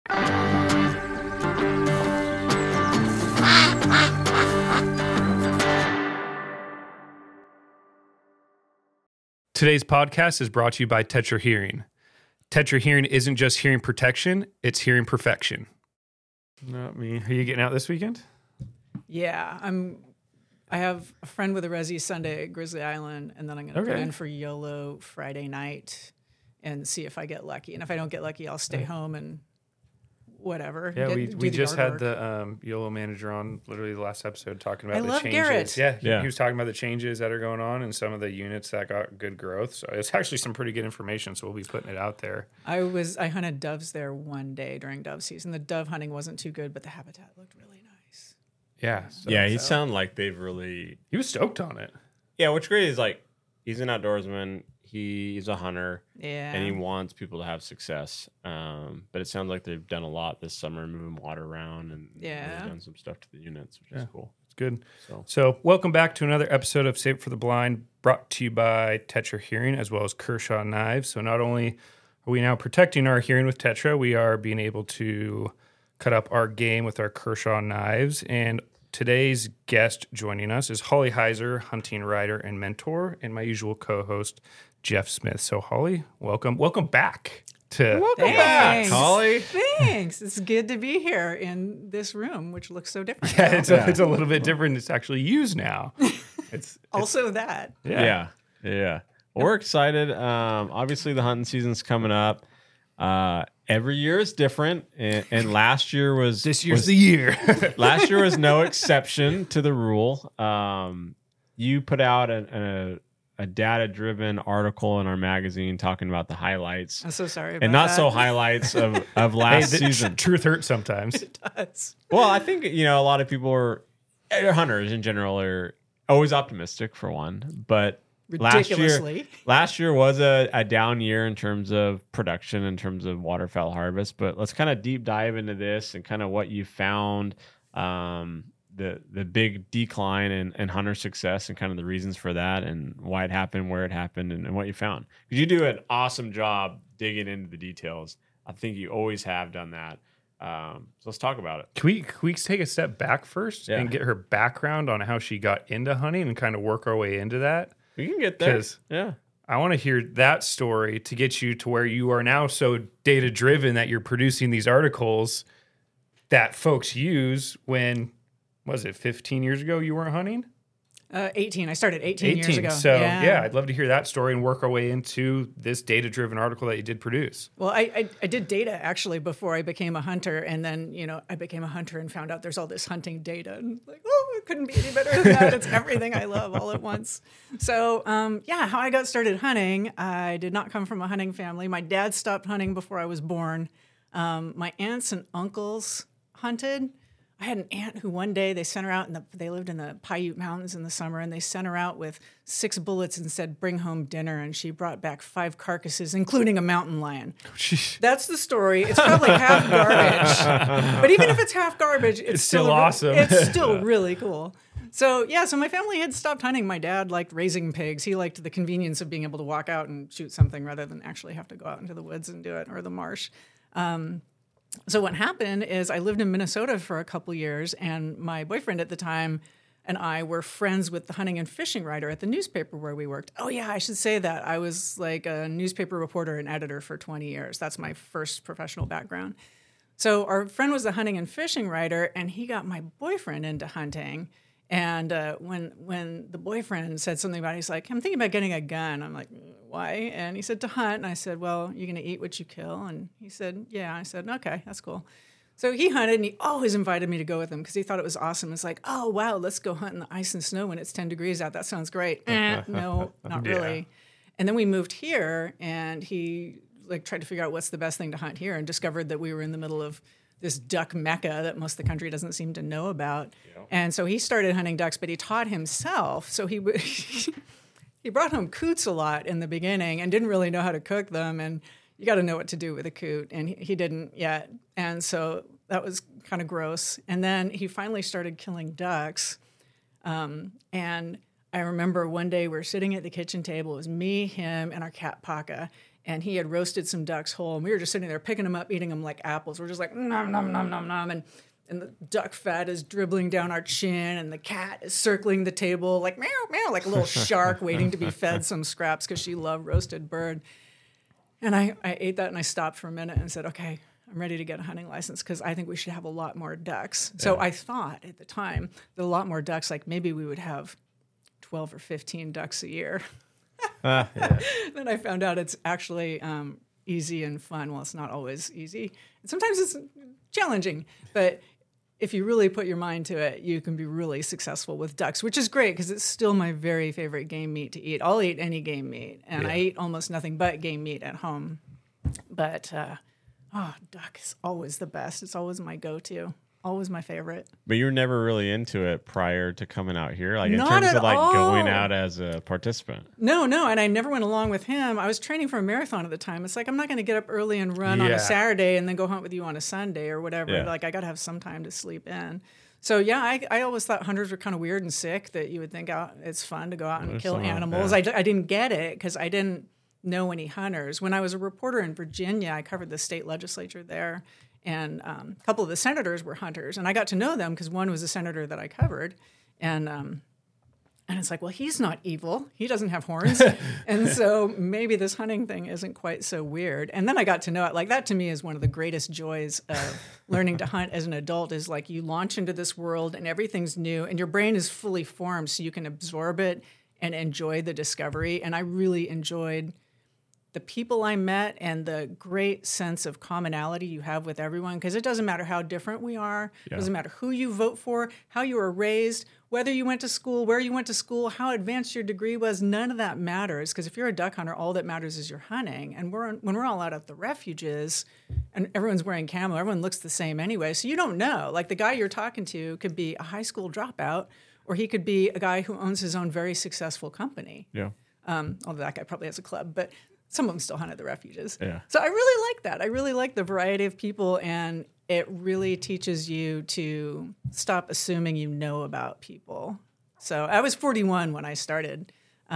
Today's podcast is brought to you by Tetra Hearing. Tetra Hearing isn't just hearing protection, it's hearing perfection. Not me. Are you getting out this weekend? Yeah, I have a friend with a Resi Sunday at Grizzly Island, and then I'm going to put in for YOLO Friday night and see if I get lucky. And if I don't get lucky, I'll stay home and whatever. Yeah, we just had the YOLO manager on literally the last episode talking about the changes. Garrett. Yeah, he was talking about the changes that are going on and some of the units that got good growth. So it's actually some pretty good information. So we'll be putting it out there. I hunted doves there one day during dove season. The dove hunting wasn't too good, but the habitat looked really nice. Yeah. He sounded like they've really... He was stoked on it. Yeah, what's great is like, he's an outdoorsman. He's a hunter, and he wants people to have success. But it sounds like they've done a lot this summer, moving water around, and they've done some stuff to the units, which is cool. It's good. So welcome back to another episode of Save for the Blind, brought to you by Tetra Hearing, as well as Kershaw Knives. So not only are we now protecting our hearing with Tetra, we are being able to cut up our game with our Kershaw Knives. And today's guest joining us is Holly Heiser, hunting writer and mentor, and my usual co-host, Jeff Smith. So Holly, welcome back to Holly. Thanks. It's good to be here in this room, which looks so different. Yeah, it's a little bit different. It's actually used now. It's also that. Yeah. Well, we're excited. Obviously, the hunting season's coming up. Every year is different, and last year was this year's the year. Last year was no exception to the rule. You put out a data-driven article in our magazine talking about the highlights. I'm so sorry about and not that. so highlights of last season. Truth hurts sometimes. It does. Well, I think a lot of people hunters in general are always optimistic for one, but ridiculously. Last year was a down year in terms of production, in terms of waterfowl harvest. But let's kind of deep dive into this and kind of what you found. The big decline in hunter success and kind of the reasons for that and why it happened, where it happened, and what you found. Because you do an awesome job digging into the details. I think you always have done that. So let's talk about it. Can we take a step back first and get her background on how she got into hunting and kind of work our way into that? We can get there. Yeah. I want to hear that story to get you to where you are now so data-driven that you're producing these articles that folks use when... Was it 15 years ago you weren't hunting? 18. I started 18 years ago. So, I'd love to hear that story and work our way into this data-driven article that you did produce. Well, I did data actually before I became a hunter. And then, I became a hunter and found out there's all this hunting data. And like, it couldn't be any better than that. It's everything I love all at once. So, how I got started hunting, I did not come from a hunting family. My dad stopped hunting before I was born. My aunts and uncles hunted. I had an aunt who one day they sent her out, they lived in the Paiute Mountains in the summer, and they sent her out with 6 bullets and said, bring home dinner, and she brought back 5 carcasses, including a mountain lion. That's the story. It's probably half garbage. But even if it's half garbage, it's still awesome. It's still really cool. So my family had stopped hunting. My dad liked raising pigs. He liked the convenience of being able to walk out and shoot something rather than actually have to go out into the woods and do it, or the marsh. So what happened is I lived in Minnesota for a couple years, and my boyfriend at the time and I were friends with the hunting and fishing writer at the newspaper where we worked. Oh, yeah, I should say that. I was like a newspaper reporter and editor for 20 years. That's my first professional background. So our friend was the hunting and fishing writer, and he got my boyfriend into hunting. And when the boyfriend said something about it, he's like, I'm thinking about getting a gun. I'm like, why? And he said, to hunt. And I said, well, you're going to eat what you kill? And he said, yeah. I said, okay, that's cool. So he hunted, and he always invited me to go with him because he thought it was awesome. It's like, oh, wow, let's go hunt in the ice and snow when it's 10 degrees out. That sounds great. No, not really. And then we moved here, and he tried to figure out what's the best thing to hunt here and discovered that we were in the middle of this duck mecca that most of the country doesn't seem to know about. Yeah. And so he started hunting ducks, but he taught himself. So he brought home coots a lot in the beginning and didn't really know how to cook them. And you got to know what to do with a coot. And he didn't yet. And so that was kind of gross. And then he finally started killing ducks. And I remember one day we were sitting at the kitchen table. It was me, him, and our cat, Paca. and he had roasted some ducks whole, and we were just sitting there picking them up, eating them like apples. We're just like nom nom nom nom nom, and the duck fat is dribbling down our chin, and the cat is circling the table like meow meow, like a little shark waiting to be fed some scraps because she loved roasted bird. And I ate that, and I stopped for a minute and said, okay, I'm ready to get a hunting license because I think we should have a lot more ducks. So I thought at the time that a lot more ducks, like maybe we would have 12 or 15 ducks a year. Then I found out it's actually easy and fun. Well, it's not always easy. And sometimes it's challenging, but if you really put your mind to it, you can be really successful with ducks, which is great because it's still my very favorite game meat to eat. I'll eat any game meat, and I eat almost nothing but game meat at home. But duck is always the best. It's always my go-to. Always my favorite. But you were never really into it prior to coming out here, like Not in terms at of like all. going out as a participant. No, and I never went along with him. I was training for a marathon at the time. It's like, I'm not going to get up early and run on a Saturday and then go hunt with you on a Sunday or whatever. Yeah. Like, I got to have some time to sleep in. So, yeah, I always thought hunters were kind of weird and sick, that you would think it's fun to go out and kill animals. I didn't get it because I didn't know any hunters. When I was a reporter in Virginia, I covered the state legislature there. And a couple of the senators were hunters, and I got to know them because one was a senator that I covered, and it's like, well, he's not evil; he doesn't have horns, and so maybe this hunting thing isn't quite so weird. And then I got to know it. Like, that to me is one of the greatest joys of learning to hunt as an adult. Is like, you launch into this world and everything's new, and your brain is fully formed, so you can absorb it and enjoy the discovery. And I really enjoyed the people I met and the great sense of commonality you have with everyone, because it doesn't matter how different we are. It doesn't matter who you vote for, how you were raised, whether you went to school, where you went to school, how advanced your degree was. None of that matters, because if you're a duck hunter, all that matters is your hunting. And when we're all out at the refuges and everyone's wearing camo, everyone looks the same anyway. So you don't know. Like, the guy you're talking to could be a high school dropout, or he could be a guy who owns his own very successful company. Yeah. Although that guy probably has a club, but some of them still hunt at the refuges. Yeah. So I really like that. I really like the variety of people, and it really teaches you to stop assuming you know about people. So I was 41 when I started.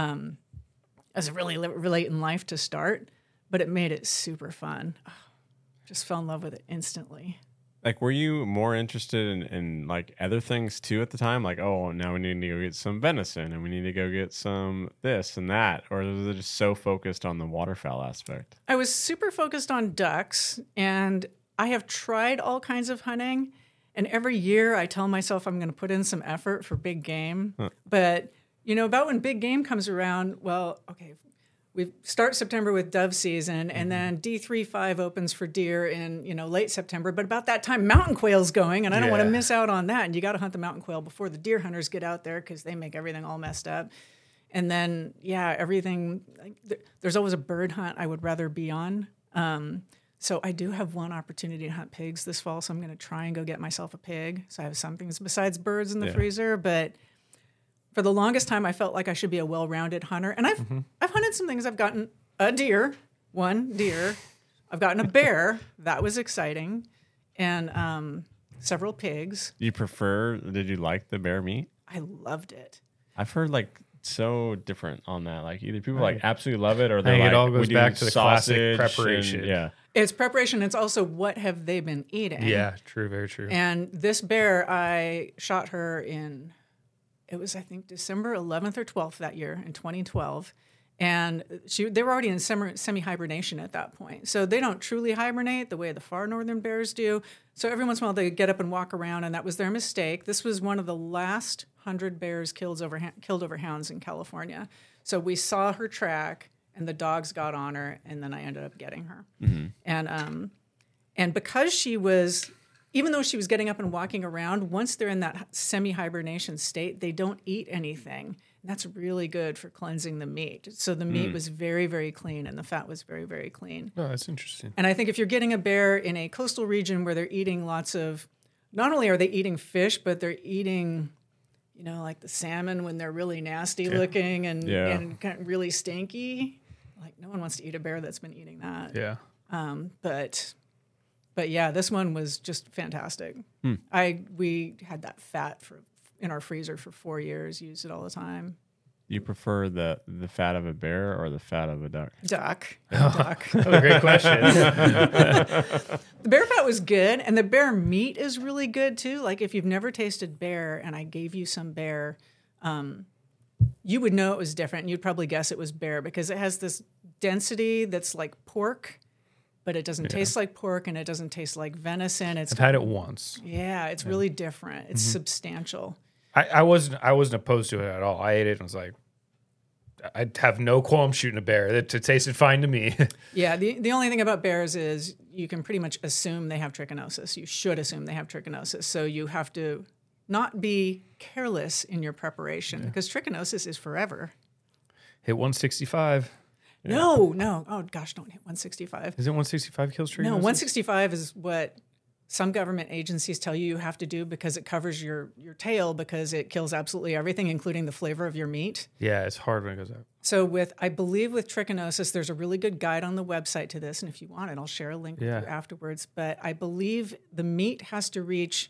As really late in life to start, but it made it super fun. Just fell in love with it instantly. Like, were you more interested in like other things too at the time? Like, oh, now we need to go get some venison and we need to go get some this and that. Or was it just so focused on the waterfowl aspect? I was super focused on ducks, and I have tried all kinds of hunting. And every year I tell myself I'm going to put in some effort for big game. But, about when big game comes around, well, okay, we start September with dove season, and then D3-5 opens for deer in, late September. But about that time, mountain quail's going, and I don't want to miss out on that. And you got to hunt the mountain quail before the deer hunters get out there, because they make everything all messed up. And then, everything, there's always a bird hunt I would rather be on. So I do have one opportunity to hunt pigs this fall, so I'm going to try and go get myself a pig. So I have some things besides birds in the freezer, but for the longest time, I felt like I should be a well-rounded hunter. And I've hunted some things. I've gotten one deer. I've gotten a bear. That was exciting. And several pigs. Did you like the bear meat? I loved it. I've heard like so different on that. Like, either people like absolutely love it, or they're I think like, it all goes we do back to the classic sausage preparation. and- It's preparation. It's also what have they been eating. Yeah, true, very true. And this bear, I shot her in, it was, I think, December 11th or 12th that year in 2012. And they were already in semi-hibernation at that point. So they don't truly hibernate the way the far northern bears do. So every once in a while they get up and walk around, and that was their mistake. This was one of the last 100 bears killed over hounds in California. So we saw her track, and the dogs got on her, and then I ended up getting her. Mm-hmm. And because she was, even though she was getting up and walking around, once they're in that semi-hibernation state, they don't eat anything. And that's really good for cleansing the meat. So the meat was very, very clean, and the fat was very, very clean. Oh, that's interesting. And I think if you're getting a bear in a coastal region where they're eating lots of, not only are they eating fish, but they're eating, like the salmon when they're really nasty looking and kind of really stinky. Like, no one wants to eat a bear that's been eating that. Yeah. But yeah, this one was just fantastic. We had that fat in our freezer for 4 years, used it all the time. You prefer the fat of a bear or the fat of a duck? Duck. Duck. That was a great question. The bear fat was good, and the bear meat is really good too. Like if you've never tasted bear, and I gave you some bear, you would know it was different. You'd probably guess it was bear because it has this density that's like pork, but it doesn't taste like pork, and it doesn't taste like venison. I've had it once. Yeah, it's really different. It's substantial. I wasn't opposed to it at all. I ate it and was like, I'd have no qualm shooting a bear. It tasted fine to me. Yeah, the only thing about bears is you can pretty much assume they have trichinosis. You should assume they have trichinosis. So you have to not be careless in your preparation because trichinosis is forever. Hit 165. No. Oh, gosh, don't hit 165. Is it 165 kills trichinosis? No, 165 is what some government agencies tell you have to do because it covers your tail because it kills absolutely everything, including the flavor of your meat. Yeah, it's hard when it goes up. So I believe with trichinosis, there's a really good guide on the website to this. And if you want it, I'll share a link with you afterwards. But I believe the meat has to reach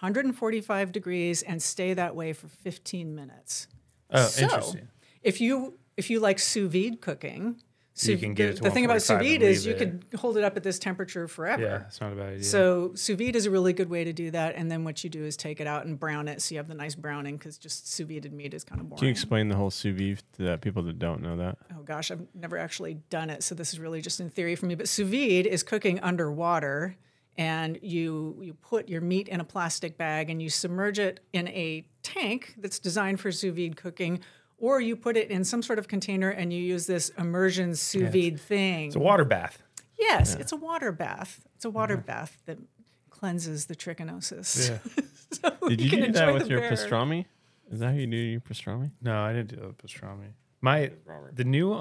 145 degrees and stay that way for 15 minutes. Oh, so interesting. If you like sous vide cooking, You can get it to the thing about sous 145 vide and is you leave it. could hold it up at this temperature forever. Yeah, it's not a bad idea. So sous vide is a really good way to do that. And then what you do is take it out and brown it so you have the nice browning because just sous vide meat is kind of boring. Can you explain the whole sous vide to people that don't know that? Oh gosh, I've never actually done it, so this is really just in theory for me. But sous vide is cooking underwater, and you put your meat in a plastic bag and you submerge it in a tank that's designed for sous vide cooking, or you put it in some sort of container and you use this immersion sous vide thing. It's a water bath. Yes, it's a water bath. It's a water bath that cleanses the trichinosis. Yeah. So Did you you can do that enjoy with the your bear. pastrami? Is that how you do your pastrami? No, I didn't do the pastrami. The new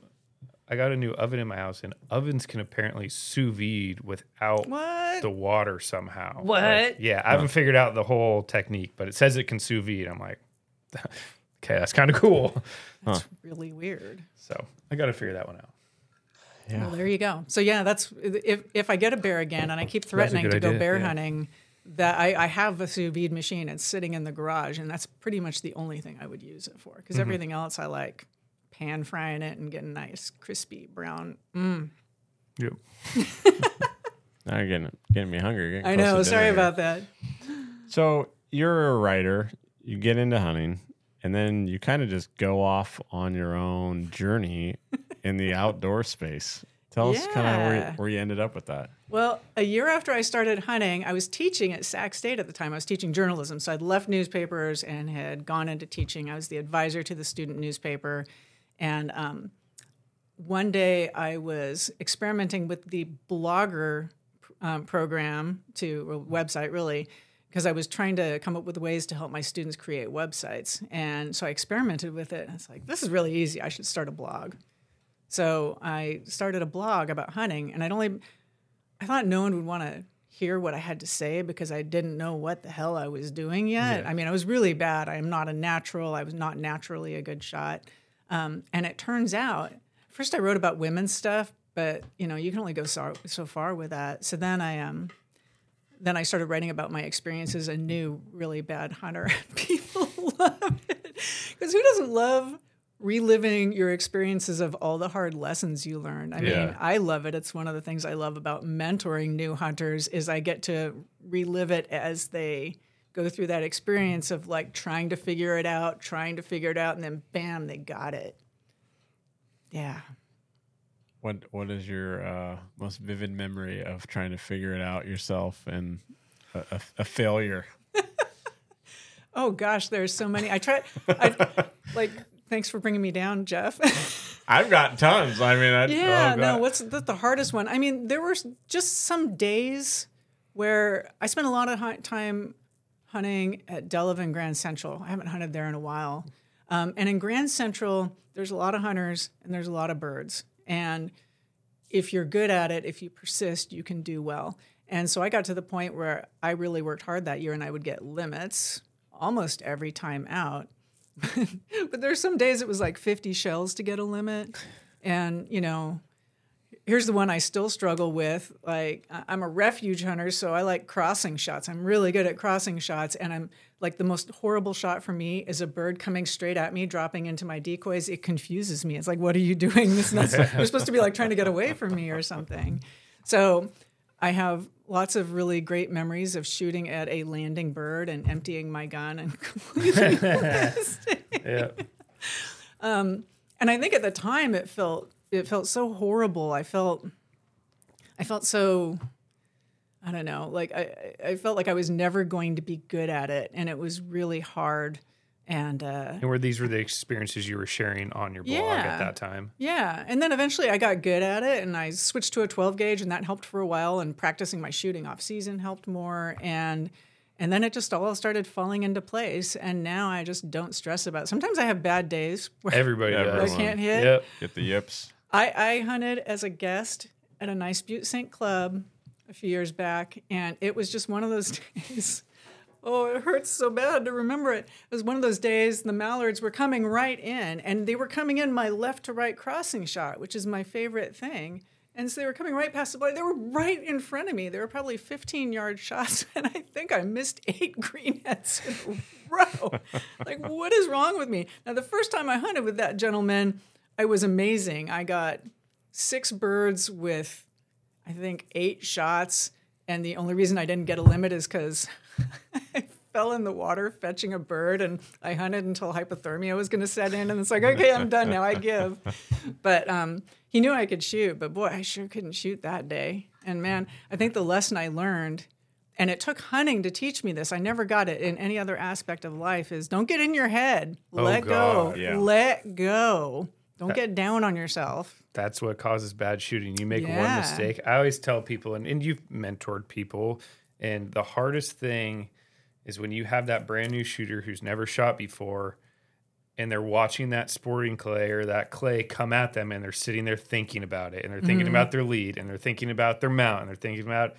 I got a new oven in my house, and ovens can apparently sous vide without What? the water somehow. What? Like, yeah, I haven't figured out the whole technique, but it says it can sous vide. I'm like, okay, that's kind of cool. That's really weird. So I got to figure that one out. Well, there you go. So yeah, that's if I get a bear again, and I keep threatening good to go idea, bear yeah. hunting, that I have a sous vide machine. It's sitting in the garage, and that's pretty much the only thing I would use it for. Because everything else, I like pan frying it and getting nice crispy brown. Yep. Now you're getting me hungry. Getting I close know. to Sorry dinner here. about that. So you're a writer. You get into hunting, and then you kind of just go off on your own journey in the outdoor space. Tell us kind Yeah. of where you ended up with that. Well, a year after I started hunting, I was teaching at Sac State at the time. I was teaching journalism. So I'd left newspapers and had gone into teaching. I was the advisor to the student newspaper. And one day I was experimenting with the blogger program website, really, because I was trying to come up with ways to help my students create websites. And so I experimented with it. And it's like, this is really easy. I should start a blog. So I started a blog about hunting, and I thought no one would want to hear what I had to say because I didn't know what the hell I was doing yet. Yeah. I mean, I was really bad. I am not a natural. I was not naturally a good shot. And it turns out, first I wrote about women's stuff, but you can only go so far with that. So then I started writing about my experience as a new really bad hunter. People love it because who doesn't love reliving your experiences of all the hard lessons you learned? I mean, I love it. It's one of the things I love about mentoring new hunters is I get to relive it as they go through that experience of like trying to figure it out, and then bam, they got it. Yeah. What is your most vivid memory of trying to figure it out yourself and a failure? Oh gosh, there's so many. Thanks for bringing me down, Jeff. I've got tons. I mean, What's the hardest one? I mean, there were just some days where I spent a lot of time hunting at Delavan Grand Central. I haven't hunted there in a while. And in Grand Central, there's a lot of hunters and there's a lot of birds. And if you're good at it, if you persist, you can do well. And so I got to the point where I really worked hard that year and I would get limits almost every time out. But there's some days it was like 50 shells to get a limit. And, here's the one I still struggle with. Like, I'm a refuge hunter, so I like crossing shots. I'm really good at crossing shots, and I'm like, the most horrible shot for me is a bird coming straight at me, dropping into my decoys. It confuses me. It's like, what are you doing? This not, you're supposed to be like trying to get away from me or something. So I have lots of really great memories of shooting at a landing bird and emptying my gun and completely missing. Yeah. And I think at the time it felt so horrible. I felt so, I don't know, like I felt like I was never going to be good at it, and it was really hard. And these were the experiences you were sharing on your blog at that time. Yeah. And then eventually I got good at it, and I switched to a 12 gauge, and that helped for a while, and practicing my shooting off season helped more. And then it just all started falling into place. And now I just don't stress about it. Sometimes I have bad days where Everybody does. I can't hit. Yep. Get the yips. I hunted as a guest at a nice Butte St. Club a few years back, and it was just one of those days. Oh, it hurts so bad to remember it. It was one of those days the mallards were coming right in, and they were coming in my left to right crossing shot, which is my favorite thing. And so they were coming right past the blind. They were right in front of me. They were probably 15-yard shots, and I think I missed 8 greenheads in a row. Like, what is wrong with me? Now, the first time I hunted with that gentleman, I was amazing. I got 6 birds with, I think, 8 shots, and the only reason I didn't get a limit is because I fell in the water fetching a bird, and I hunted until hypothermia was going to set in, and it's like, okay, I'm done now, I give. But he knew I could shoot, but boy, I sure couldn't shoot that day. And man, I think the lesson I learned, and it took hunting to teach me this, I never got it in any other aspect of life, is don't get in your head. Let go. Yeah. Let go. Don't get down on yourself. That's what causes bad shooting. You make one mistake. I always tell people, and you've mentored people, and the hardest thing is when you have that brand new shooter who's never shot before, and they're watching that sporting clay or that clay come at them, and they're sitting there thinking about it, and they're thinking about their lead, and they're thinking about their mount, and they're thinking about,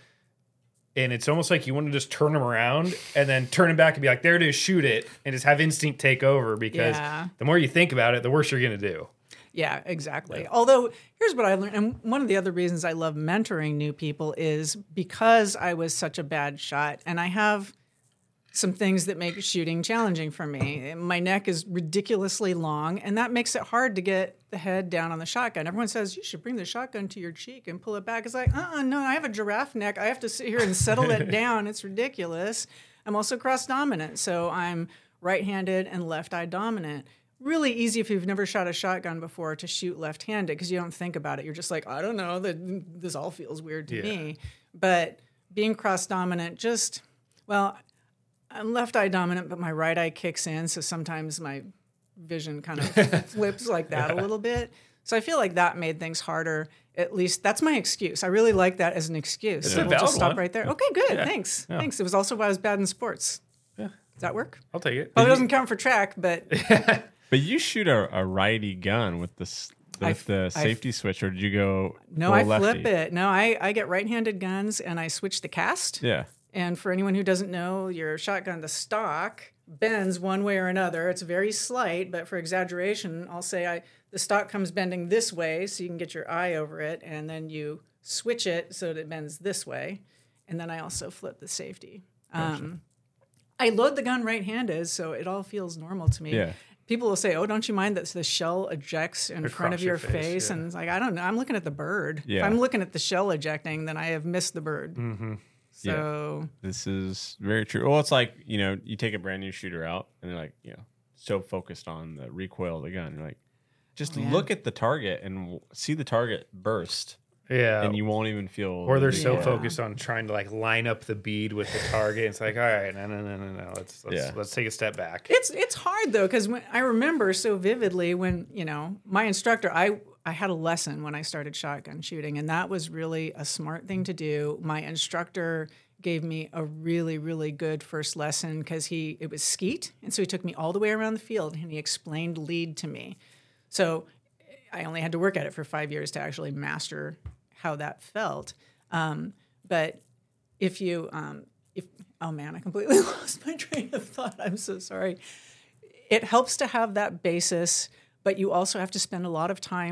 and it's almost like you want to just turn them around and then turn them back and be like, there it is, shoot it, and just have instinct take over, because the more you think about it, the worse you're going to do. Yeah, exactly. Yeah. Although, here's what I learned, and one of the other reasons I love mentoring new people is because I was such a bad shot, and I have some things that make shooting challenging for me. My neck is ridiculously long, and that makes it hard to get the head down on the shotgun. Everyone says, you should bring the shotgun to your cheek and pull it back. It's like, no, I have a giraffe neck. I have to sit here and settle it down. It's ridiculous. I'm also cross-dominant, so I'm right-handed and left-eye dominant. Really easy if you've never shot a shotgun before to shoot left-handed because you don't think about it. You're just like, I don't know, this all feels weird to me. But being cross-dominant I'm left-eye dominant, but my right eye kicks in, so sometimes my vision kind of flips like that a little bit. So I feel like that made things harder. At least that's my excuse. I really like that as an excuse. It's So a we'll valid just stop one. right there. Okay, good. Yeah. Thanks. Yeah. Thanks. It was also why I was bad in sports. Yeah. Does that work? I'll take it. Well, it doesn't count for track, but But you shoot a righty gun with the safety switch, or did you go no, full I lefty? flip it. No, I get right-handed guns, and I switch the cast. Yeah. And for anyone who doesn't know, your shotgun, the stock, bends one way or another. It's very slight, but for exaggeration, I'll say the stock comes bending this way so you can get your eye over it, and then you switch it so that it bends this way. And then I also flip the safety. Gotcha. I load the gun right-handed, so it all feels normal to me. Yeah. People will say, oh, don't you mind that the shell ejects in front of Across your your face, face? yeah. And it's like, I don't know. I'm looking at the bird. Yeah. If I'm looking at the shell ejecting, then I have missed the bird. Mm-hmm. So This is very true. Well, it's like, you take a brand new shooter out and they're like, so focused on the recoil of the gun. You're like, just look at the target and see the target burst, Yeah. and you won't even feel. Or they're so Yeah. focused on trying to like line up the bead with the target. It's like, all right, no. Let's take a step back. it's hard though, because I remember so vividly when my instructor, I had a lesson when I started shotgun shooting, and that was really a smart thing to do. My instructor gave me a really, really good first lesson because it was skeet, and so he took me all the way around the field and he explained lead to me. So I only had to work at it for 5 years to actually master how that felt. But if you, oh man, I completely lost my train of thought. I'm so sorry. It helps to have that basis, but you also have to spend a lot of time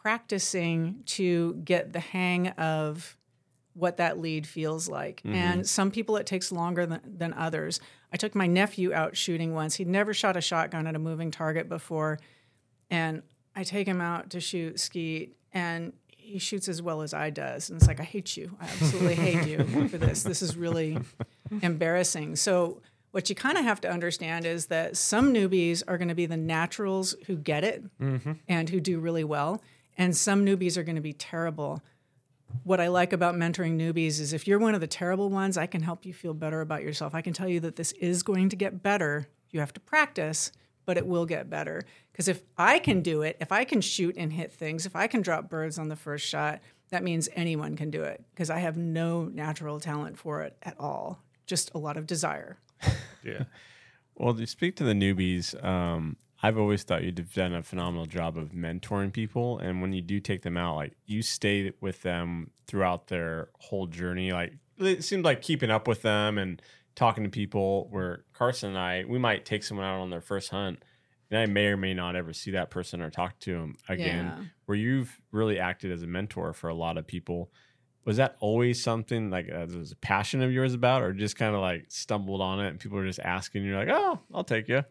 practicing to get the hang of what that lead feels like. And some people it takes longer than others. I took my nephew out shooting once. He'd never shot a shotgun at a moving target before. And I take him out to shoot skeet, and he shoots as well as I does. And it's like, I hate you. I absolutely hate you for this. This is really embarrassing. So what you kind of have to understand is that some newbies are going to be the naturals who get it and who do really well. And some newbies are going to be terrible. What I like about mentoring newbies is if you're one of the terrible ones, I can help you feel better about yourself. I can tell you that this is going to get better. You have to practice, but it will get better. Because if I can do it, if I can shoot and hit things, if I can drop birds on the first shot, that means anyone can do it. Because I have no natural talent for it at all, just a lot of desire. Yeah. Well, to speak to the newbies, I've always thought you've done a phenomenal job of mentoring people. And when you do take them out, like you stay with them throughout their whole journey. Like it seems like keeping up with them and talking to people, where Carson and I, we might take someone out on their first hunt and I may or may not ever see that person or talk to them again, where you've really acted as a mentor for a lot of people. Was that always something like was a passion of yours about, or just kind of like stumbled on it and people were just asking and you're like, oh, I'll take you?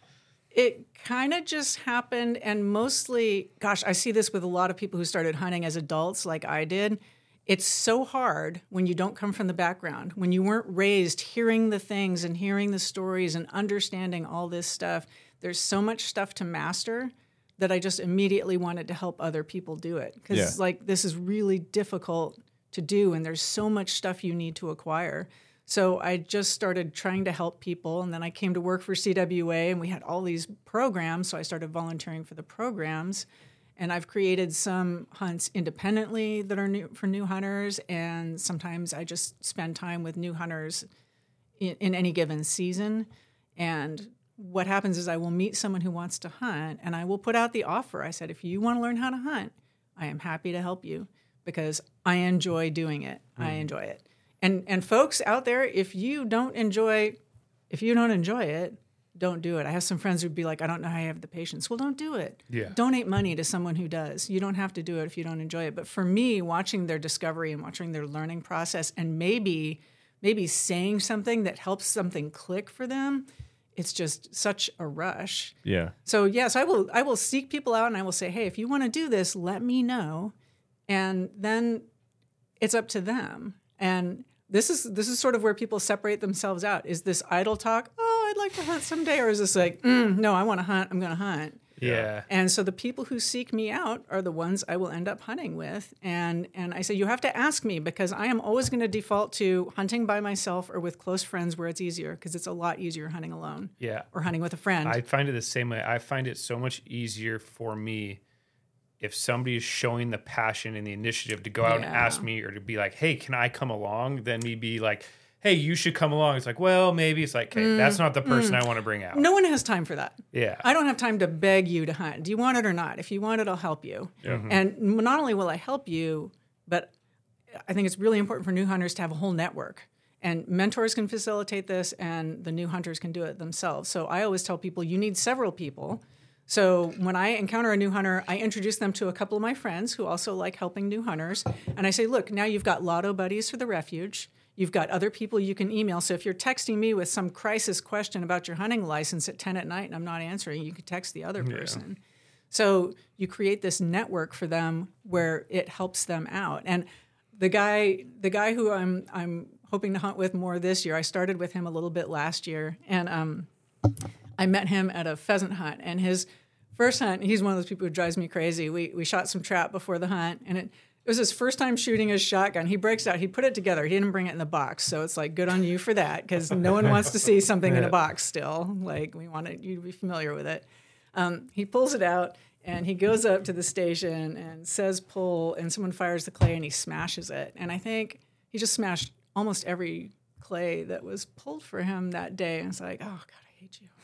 It kind of just happened, and mostly, gosh, I see this with a lot of people who started hunting as adults like I did. It's so hard when you don't come from the background, when you weren't raised hearing the things and hearing the stories and understanding all this stuff. There's so much stuff to master that I just immediately wanted to help other people do it. Because like this is really difficult to do, and there's so much stuff you need to acquire. So I just started trying to help people, and then I came to work for CWA, and we had all these programs, so I started volunteering for the programs, and I've created some hunts independently that are new for new hunters, and sometimes I just spend time with new hunters in any given season. And what happens is I will meet someone who wants to hunt, and I will put out the offer. I said, if you want to learn how to hunt, I am happy to help you because I enjoy doing it. I enjoy it. And folks out there, if you don't enjoy it, don't do it. I have some friends who'd be like, I don't know how you have the patience. Well, don't do it. Yeah. Donate money to someone who does. You don't have to do it if you don't enjoy it. But for me, watching their discovery and watching their learning process and maybe saying something that helps something click for them, it's just such a rush. Yeah. So yes, I will seek people out and I will say, hey, if you want to do this, let me know. And then it's up to them. And this is sort of where people separate themselves out. Is this idle talk? Oh, I'd like to hunt someday. Or is this like, no, I want to hunt. I'm going to hunt. Yeah. And so the people who seek me out are the ones I will end up hunting with. And I say, you have to ask me because I am always going to default to hunting by myself or with close friends where it's easier because it's a lot easier hunting alone. Yeah. Or hunting with a friend. I find it the same way. I find it so much easier for me if somebody is showing the passion and the initiative to go out and ask me or to be like, hey, can I come along? Than me be like, hey, you should come along. It's like, well, maybe. It's like, hey, that's not the person I want to bring out. No one has time for that. Yeah. I don't have time to beg you to hunt. Do you want it or not? If you want it, I'll help you. Mm-hmm. And not only will I help you, but I think it's really important for new hunters to have a whole network. And mentors can facilitate this, and the new hunters can do it themselves. So I always tell people, you need several people. So when I encounter a new hunter, I introduce them to a couple of my friends who also like helping new hunters. And I say, look, now you've got Lotto buddies for the refuge. You've got other people you can email. So if you're texting me with some crisis question about your hunting license at 10 at night and I'm not answering, you can text the other person. So you create this network for them where it helps them out. And the guy who I'm hoping to hunt with more this year, I started with him a little bit last year. And I met him at a pheasant hunt. And his first hunt, he's one of those people who drives me crazy. We shot some trap before the hunt, and it was his first time shooting his shotgun. He breaks out. He put it together. He didn't bring it in the box. So it's like, good on you for that, because no one wants to see something in a box still. Like, we want you to be familiar with it. He pulls it out, and he goes up to the station and says pull, and someone fires the clay, and he smashes it. And I think he just smashed almost every clay that was pulled for him that day. And it's like, oh, God, I hate you.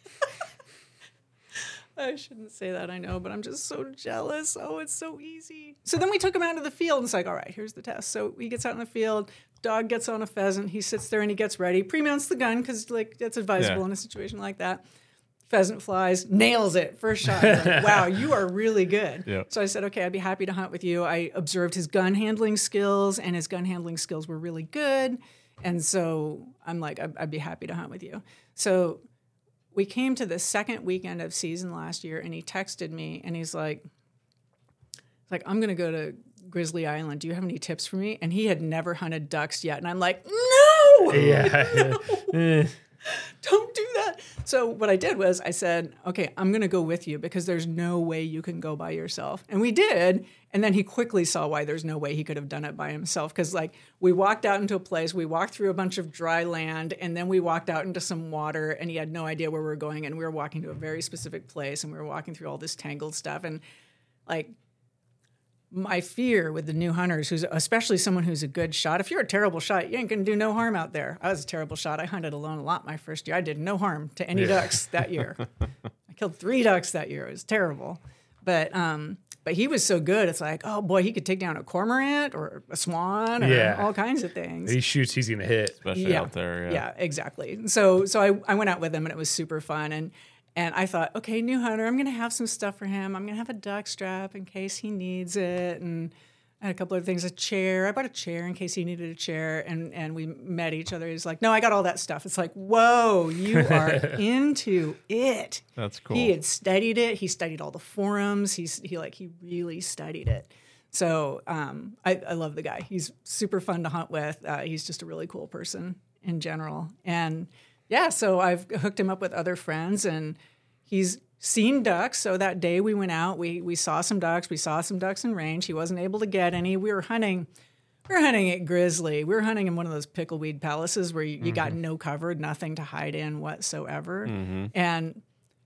I shouldn't say that, I know, but I'm just so jealous. Oh, it's so easy. So then we took him out to the field, and it's like, all right, here's the test. So he gets out in the field, dog gets on a pheasant, he sits there and he gets ready, pre-mounts the gun, because like that's advisable in a situation like that. pheasant flies, nails it first shot. I was like, wow, you are really good. Yep. So I said, okay, I'd be happy to hunt with you. I observed his gun handling skills, and his gun handling skills were really good. And so I'm like, I'd be happy to hunt with you. So we came to the second weekend of season last year, and he texted me, and he's like, I'm going to go to Grizzly Island. Do you have any tips for me? And he had never hunted ducks yet. And I'm like, no! Yeah. No! Don't do that. So what I did was I said, okay, I'm going to go with you because there's no way you can go by yourself. And we did. And then he quickly saw why there's no way he could have done it by himself. Because like we walked out into a place, we walked through a bunch of dry land, and then we walked out into some water, and he had no idea where we were going. And we were walking to a very specific place, and we were walking through all this tangled stuff. And like, my fear with the new hunters, who's especially someone who's a good shot, if you're a terrible shot, you ain't going to do no harm out there. I was a terrible shot. I hunted alone a lot my first year. I did no harm to any ducks that year. I killed 3 ducks that year. It was terrible. But he was so good. It's like, oh boy, he could take down a cormorant or a swan or all kinds of things. He shoots, he's going to hit. Especially out there. Yeah, exactly. So I went out with him, and it was super fun. And I thought, okay, new hunter, I'm going to have some stuff for him. I'm going to have a duck strap in case he needs it. And I had a couple of things, a chair. I bought a chair in case he needed a chair. And we met each other. He's like, no, I got all that stuff. It's like, whoa, you are into it. That's cool. He had studied it. He studied all the forums. He really studied it. So I love the guy. He's super fun to hunt with. He's just a really cool person in general. And yeah, so I've hooked him up with other friends, and he's seen ducks. So that day we went out, we saw some ducks. We saw some ducks in range. He wasn't able to get any. We were hunting at Grizzly. We were hunting in one of those pickleweed palaces where you got no cover, nothing to hide in whatsoever. And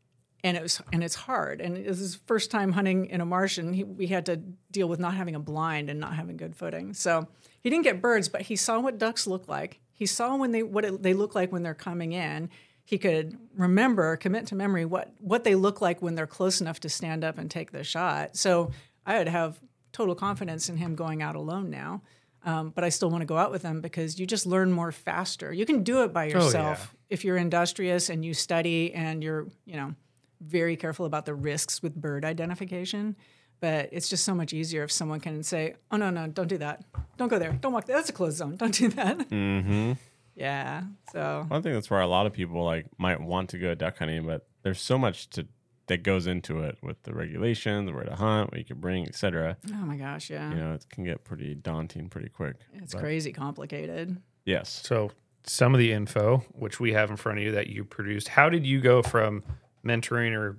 it's hard. And it was his first time hunting in a marsh, and we had to deal with not having a blind and not having good footing. So he didn't get birds, but he saw what ducks look like. He saw what they look like when they're coming in. He could commit to memory what they look like when they're close enough to stand up and take the shot. So I would have total confidence in him going out alone now. But I still want to go out with him because you just learn more faster. You can do it by yourself if you're industrious and you study and you're, very careful about the risks with bird identification. But it's just so much easier if someone can say, oh, no, don't do that. Don't go there. Don't walk there. That's a closed zone. Don't do that. Mm-hmm. Yeah. So I think that's where a lot of people might want to go duck hunting, but there's so much that goes into it with the regulations, where to hunt, what you can bring, etc. Oh my gosh, yeah. It can get pretty daunting pretty quick. It's crazy complicated. Yes. So some of the info, which we have in front of you that you produced, how did you go from mentoring or,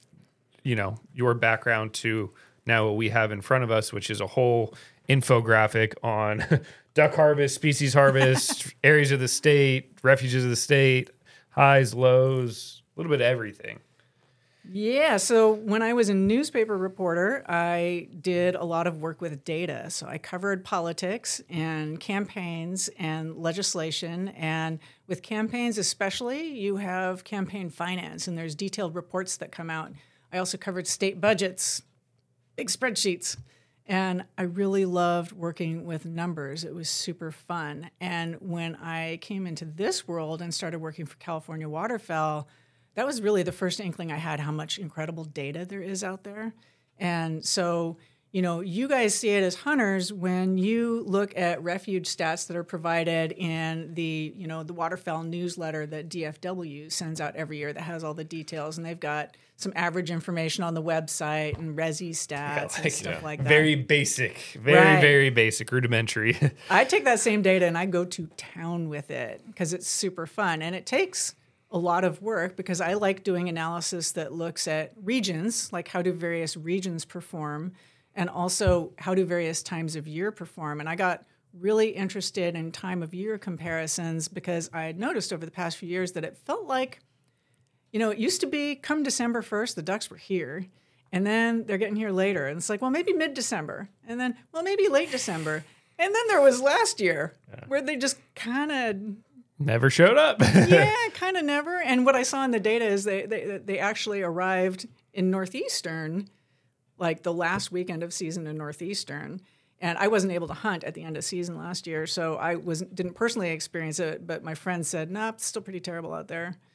your background to now what we have in front of us, which is a whole infographic on duck harvest, species harvest, areas of the state, refuges of the state, highs, lows, a little bit of everything. Yeah, so when I was a newspaper reporter, I did a lot of work with data. So I covered politics and campaigns and legislation. And with campaigns especially, you have campaign finance, and there's detailed reports that come out. I also covered state budgets, big spreadsheets. And I really loved working with numbers. It was super fun. And when I came into this world and started working for California Waterfowl, that was really the first inkling I had how much incredible data there is out there. And so, you guys see it as hunters when you look at refuge stats that are provided in the waterfowl newsletter that DFW sends out every year that has all the details. And they've got some average information on the website and Resi stats and stuff like that. Very basic, very basic, rudimentary. I take that same data and I go to town with it because it's super fun. And it takes a lot of work because I like doing analysis that looks at regions, like how do various regions perform, and also how do various times of year perform. And I got really interested in time of year comparisons because I had noticed over the past few years that it felt like, it used to be come December 1st, the ducks were here, and then they're getting here later. And it's like, well, maybe mid-December, and then, well, maybe late December. And then there was last year where they just kind of never showed up. Yeah, kind of never. And what I saw in the data is they actually arrived in Northeastern, like the last weekend of season in Northeastern. And I wasn't able to hunt at the end of season last year, so I didn't personally experience it, but my friend said, nah, it's still pretty terrible out there.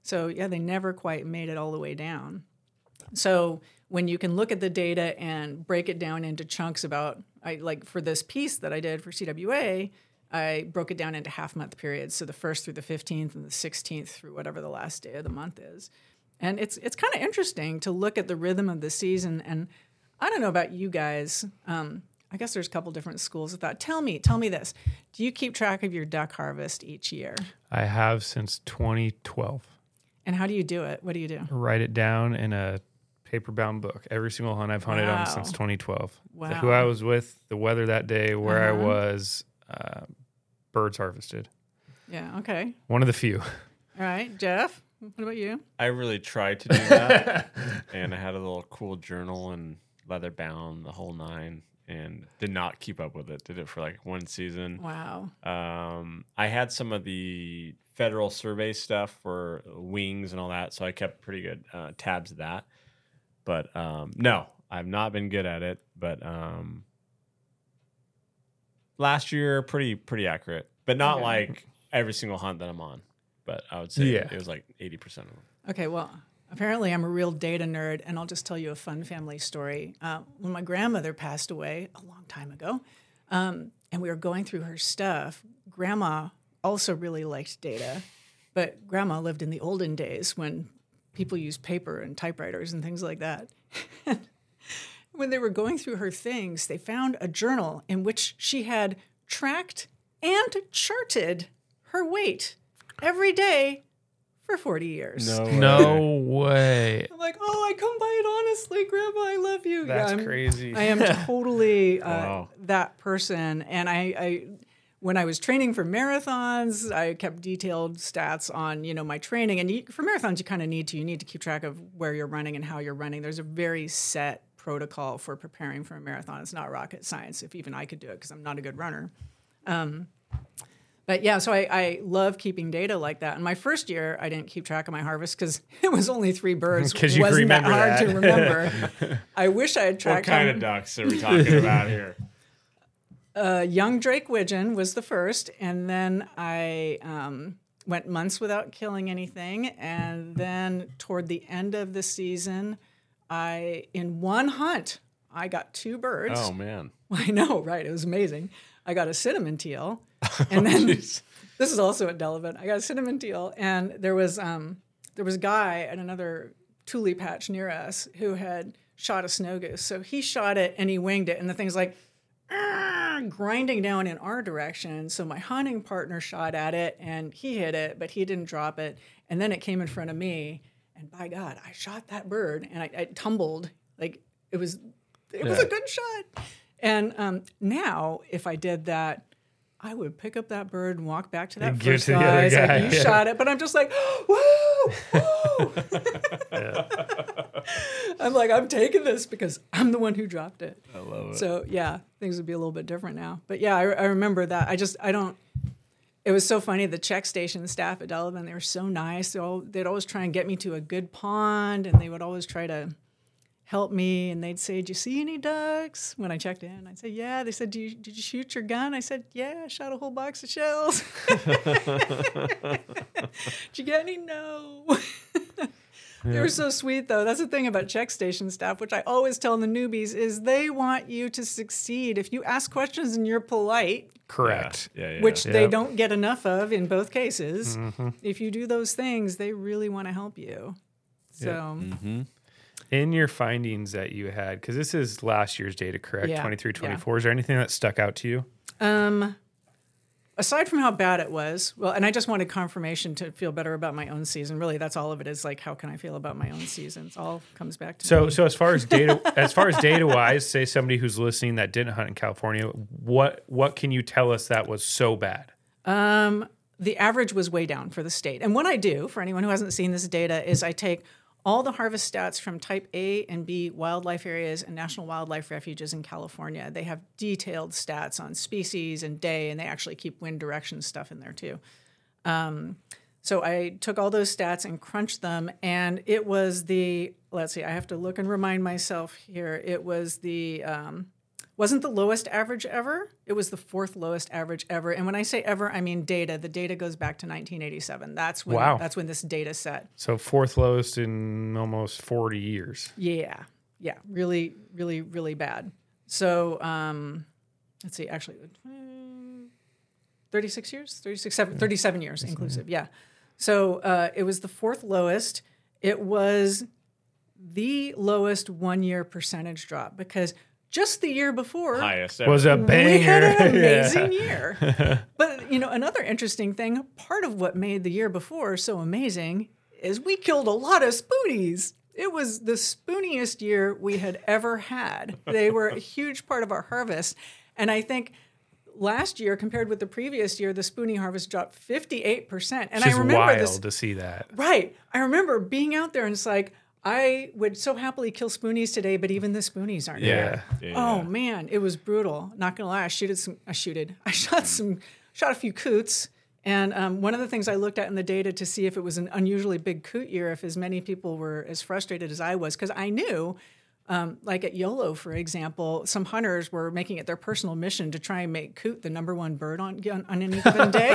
So yeah, they never quite made it all the way down. So when you can look at the data and break it down into chunks like for this piece that I did for CWA, I broke it down into half-month periods. So the 1st through the 15th and the 16th through whatever the last day of the month is. And it's kind of interesting to look at the rhythm of the season. And I don't know about you guys. I guess there's a couple different schools of thought. Tell me this. Do you keep track of your duck harvest each year? I have since 2012. And how do you do it? What do you do? Write it down in a paper-bound book. Every single hunt I've hunted on since 2012. Wow. Who I was with, the weather that day, where I was, birds harvested. Yeah, okay. One of the few. All right, Jeff, what about you? I really tried to do that, and I had a little cool journal and leather bound, the whole 9, and did not keep up with it. Did it for like one season. Wow. I had some of the federal survey stuff for wings and all that, so I kept pretty good tabs of that. But no, I've not been good at it. But last year, pretty accurate, but not like every single hunt that I'm on. But I would say it was like 80% of them. Okay, well, apparently I'm a real data nerd, and I'll just tell you a fun family story. When my grandmother passed away a long time ago, and we were going through her stuff, Grandma also really liked data, but Grandma lived in the olden days when people used paper and typewriters and things like that. When they were going through her things, they found a journal in which she had tracked and charted her weight every day for 40 years. No way. I'm like, I come by it honestly, Grandma, I love you. That's crazy. I am totally that person. And I when I was training for marathons, I kept detailed stats on, my training. And for marathons, you need to keep track of where you're running and how you're running. There's a very set protocol for preparing for a marathon. It's not rocket science, if even I could do it, because I'm not a good runner. But yeah, so I love keeping data like that. And my first year, I didn't keep track of my harvest because it was only 3 birds. Because you wasn't remember that hard that. to remember. I wish I had tracked What kind of ducks are we talking about here? Young Drake Widgeon was the first, and then I went months without killing anything. And then toward the end of the season, in one hunt, I got 2 birds. Oh, man. I know, right? It was amazing. I got a cinnamon teal, and then this is also at Delavan. I got a cinnamon teal, and there was a guy at another tule patch near us who had shot a snow goose. So he shot it and he winged it, and the thing's like grinding down in our direction. So my hunting partner shot at it and he hit it, but he didn't drop it. And then it came in front of me, and by God, I shot that bird, and I tumbled. Like it was a good shot. And now, if I did that, I would pick up that bird and walk back to that And give first to the other guy. guy, Like, you shot it, but I'm just like, woo, woo. I'm like, I'm taking this because I'm the one who dropped it. I love it. So yeah, things would be a little bit different now. But yeah, I remember that. It was so funny. The check station staff at Delavan, they were so nice. They'd always try and get me to a good pond, and they would always try to help me, and they'd say, "Do you see any ducks?" When I checked in, I'd say, "Yeah." They said, "Did you shoot your gun?" I said, "Yeah, I shot a whole box of shells." Did you get any? No. They were so sweet, though. That's the thing about check station staff, which I always tell the newbies, is they want you to succeed. If you ask questions and you're polite, Correct. Yeah. which they don't get enough of in both cases, if you do those things, they really want to help you. So, In your findings that you had, because this is last year's data, correct? Yeah. 23, 24. Is there anything that stuck out to you? aside from how bad it was, well, and I just wanted confirmation to feel better about my own season. Really, that's all of it is. Like, how can I feel about my own season? It all comes back to me. So as far as data wise, say somebody who's listening that didn't hunt in California, what can you tell us that was so bad? The average was way down for the state. And what I do, for anyone who hasn't seen this data, is I take all the harvest stats from type A and B wildlife areas and national wildlife refuges in California. They have detailed stats on species and day, and they actually keep wind direction stuff in there too. So I took all those stats and crunched them, and it was the, let's see, I have to look and remind myself here. It was the Wasn't the lowest average ever. It was the 4th lowest average ever. And when I say ever, I mean data. The data goes back to 1987. That's when this data set. So 4th lowest in almost 40 years. Yeah. Really, really, really bad. So let's see, actually 36 years, 37 years inclusive. Yeah. So it was the 4th lowest. It was the lowest 1-year percentage drop because just the year before Highest ever. Was a banger. we had an amazing year. But, another interesting thing, part of what made the year before so amazing is we killed a lot of spoonies. It was the spooniest year we had ever had. They were a huge part of our harvest. And I think last year, compared with the previous year, the spoonie harvest dropped 58%. And Which is I remember wild to see that. Right. I remember being out there and it's like, I would so happily kill spoonies today, but even the spoonies aren't there. Oh man, it was brutal. Not gonna lie, I shot a few coots, and one of the things I looked at in the data to see if it was an unusually big coot year, if as many people were as frustrated as I was, because I knew, like at YOLO, for example, some hunters were making it their personal mission to try and make coot the #1 bird on any given day.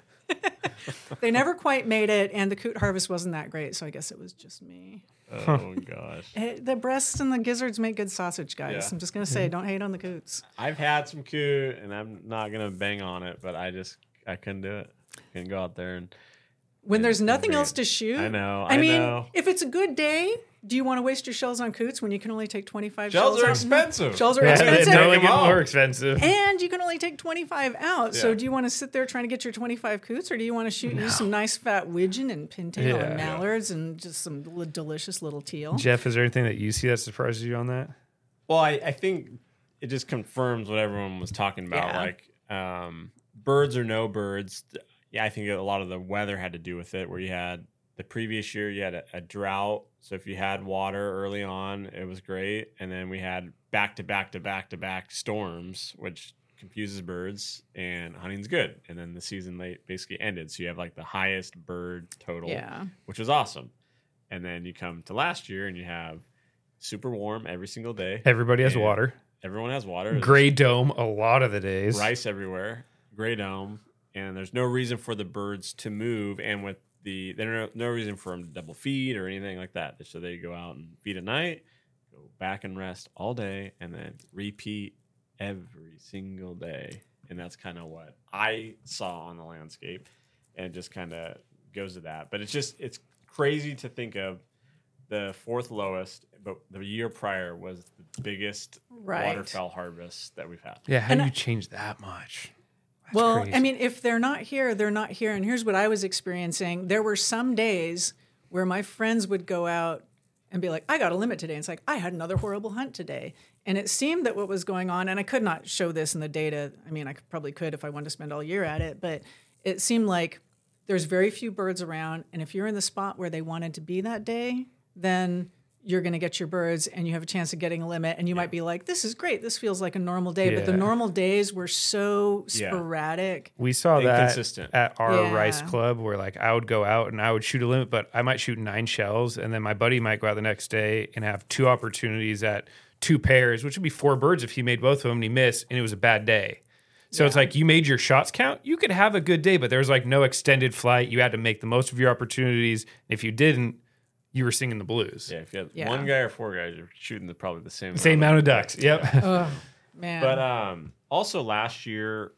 They never quite made it, and the coot harvest wasn't that great, so I guess it was just me. Oh, gosh. The breasts and the gizzards make good sausage, guys. Yeah. I'm just going to say, don't hate on the coots. I've had some coot, and I'm not going to bang on it, but I couldn't do it. Couldn't go out there and... When there's nothing bring else it. to shoot. I know. I mean, know. if it's a good day, do you want to waste your shells on coots when you can only take 25 Shells shells are out? expensive. Shells are Yeah, expensive. they only Take 'em get all. more expensive. And you can only take 25 out. So Yeah. do you want to sit there trying to get your 25 coots, or do you want to use some nice fat widgeon and pintail Yeah. and mallards and just some delicious little teal? Jeff, is there anything that you see that surprises you on that? Well, I think it just confirms what everyone was talking about. Yeah. Like, birds or no birds. Yeah, I think a lot of the weather had to do with it, where you had the previous year, you had a drought. So if you had water early on, it was great. And then we had back to back storms, which confuses birds, and hunting's good. And then the season basically ended. So you have like the highest bird total, which was awesome. And then you come to last year and you have super warm every single day. Everybody has And water. Everyone has water. There's Gray dome a lot of the days. rice everywhere, gray dome, and there's no reason for the birds to move. And with there's no reason for them to double feed or anything like that. So they go out and feed at night, go back and rest all day, and then repeat every single day. And that's kind of what I saw on the landscape, and it just kind of goes to that. But it's crazy to think of the 4th lowest, but the year prior was the biggest waterfowl harvest that we've had. Yeah, how do you change that much? That's Well, crazy. I mean, if they're not here, they're not here. And here's what I was experiencing. There were some days where my friends would go out and be like, I got a limit today. And it's like, I had another horrible hunt today. And it seemed that what was going on, and I could not show this in the data. I mean, I probably could if I wanted to spend all year at it, but it seemed like there's very few birds around. And if you're in the spot where they wanted to be that day, then you're going to get your birds and you have a chance of getting a limit. And you might be like, this is great. This feels like a normal day. But the Yeah. normal days were so sporadic. We saw that Inconsistent. at our Yeah. rice club where like I would go out and I would shoot a limit, but I might shoot 9 shells. And then my buddy might go out the next day and have 2 opportunities at 2 pairs, which would be 4 birds if he made both of them and he missed and it was a bad day. So it's like you made your shots count. You could have a good day, but there was like no extended flight. You had to make the most of your opportunities. If you didn't, you were singing the blues. Yeah, if you had Yeah. 1 guy or 4 guys, you're shooting probably the same Same amount of ducks. Yep. Oh, man. But also last year,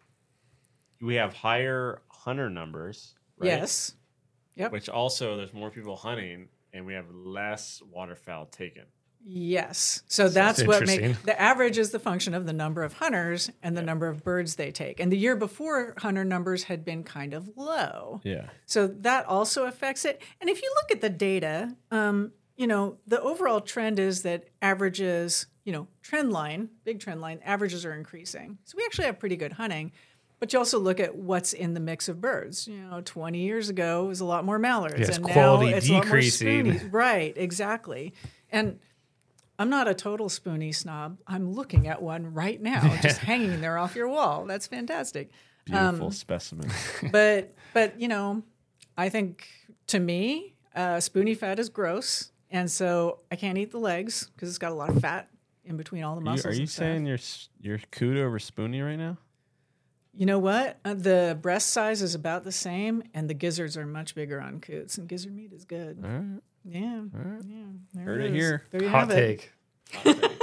we have higher hunter numbers. Right? Yes. Yep. Which also, there's more people hunting, and we have less waterfowl taken. Yes. So that's what makes interesting. the average is the function of the number of hunters and the number of birds they take. And the year before, hunter numbers had been kind of low. Yeah. So that also affects it. And if you look at the data, the overall trend is that averages, trend line, big trend line, averages are increasing. So we actually have pretty good hunting. But you also look at what's in the mix of birds. 20 years ago, it was a lot more mallards. Yes, and quality now it's a lot more decreasing. spoonies. Right, exactly. And I'm not a total spoonie snob. I'm looking at one right now, just hanging there off your wall. That's fantastic. Beautiful specimen. But I think to me, spoonie fat is gross, and so I can't eat the legs because it's got a lot of fat in between all the Are muscles. you and stuff. saying you're coot over Spoonie right now? You know what? The breast size is about the same, and the gizzards are much bigger on coots, and gizzard meat is good. All right. Yeah. right. Yeah. There Heard it it is. here. There you Hot have it. take.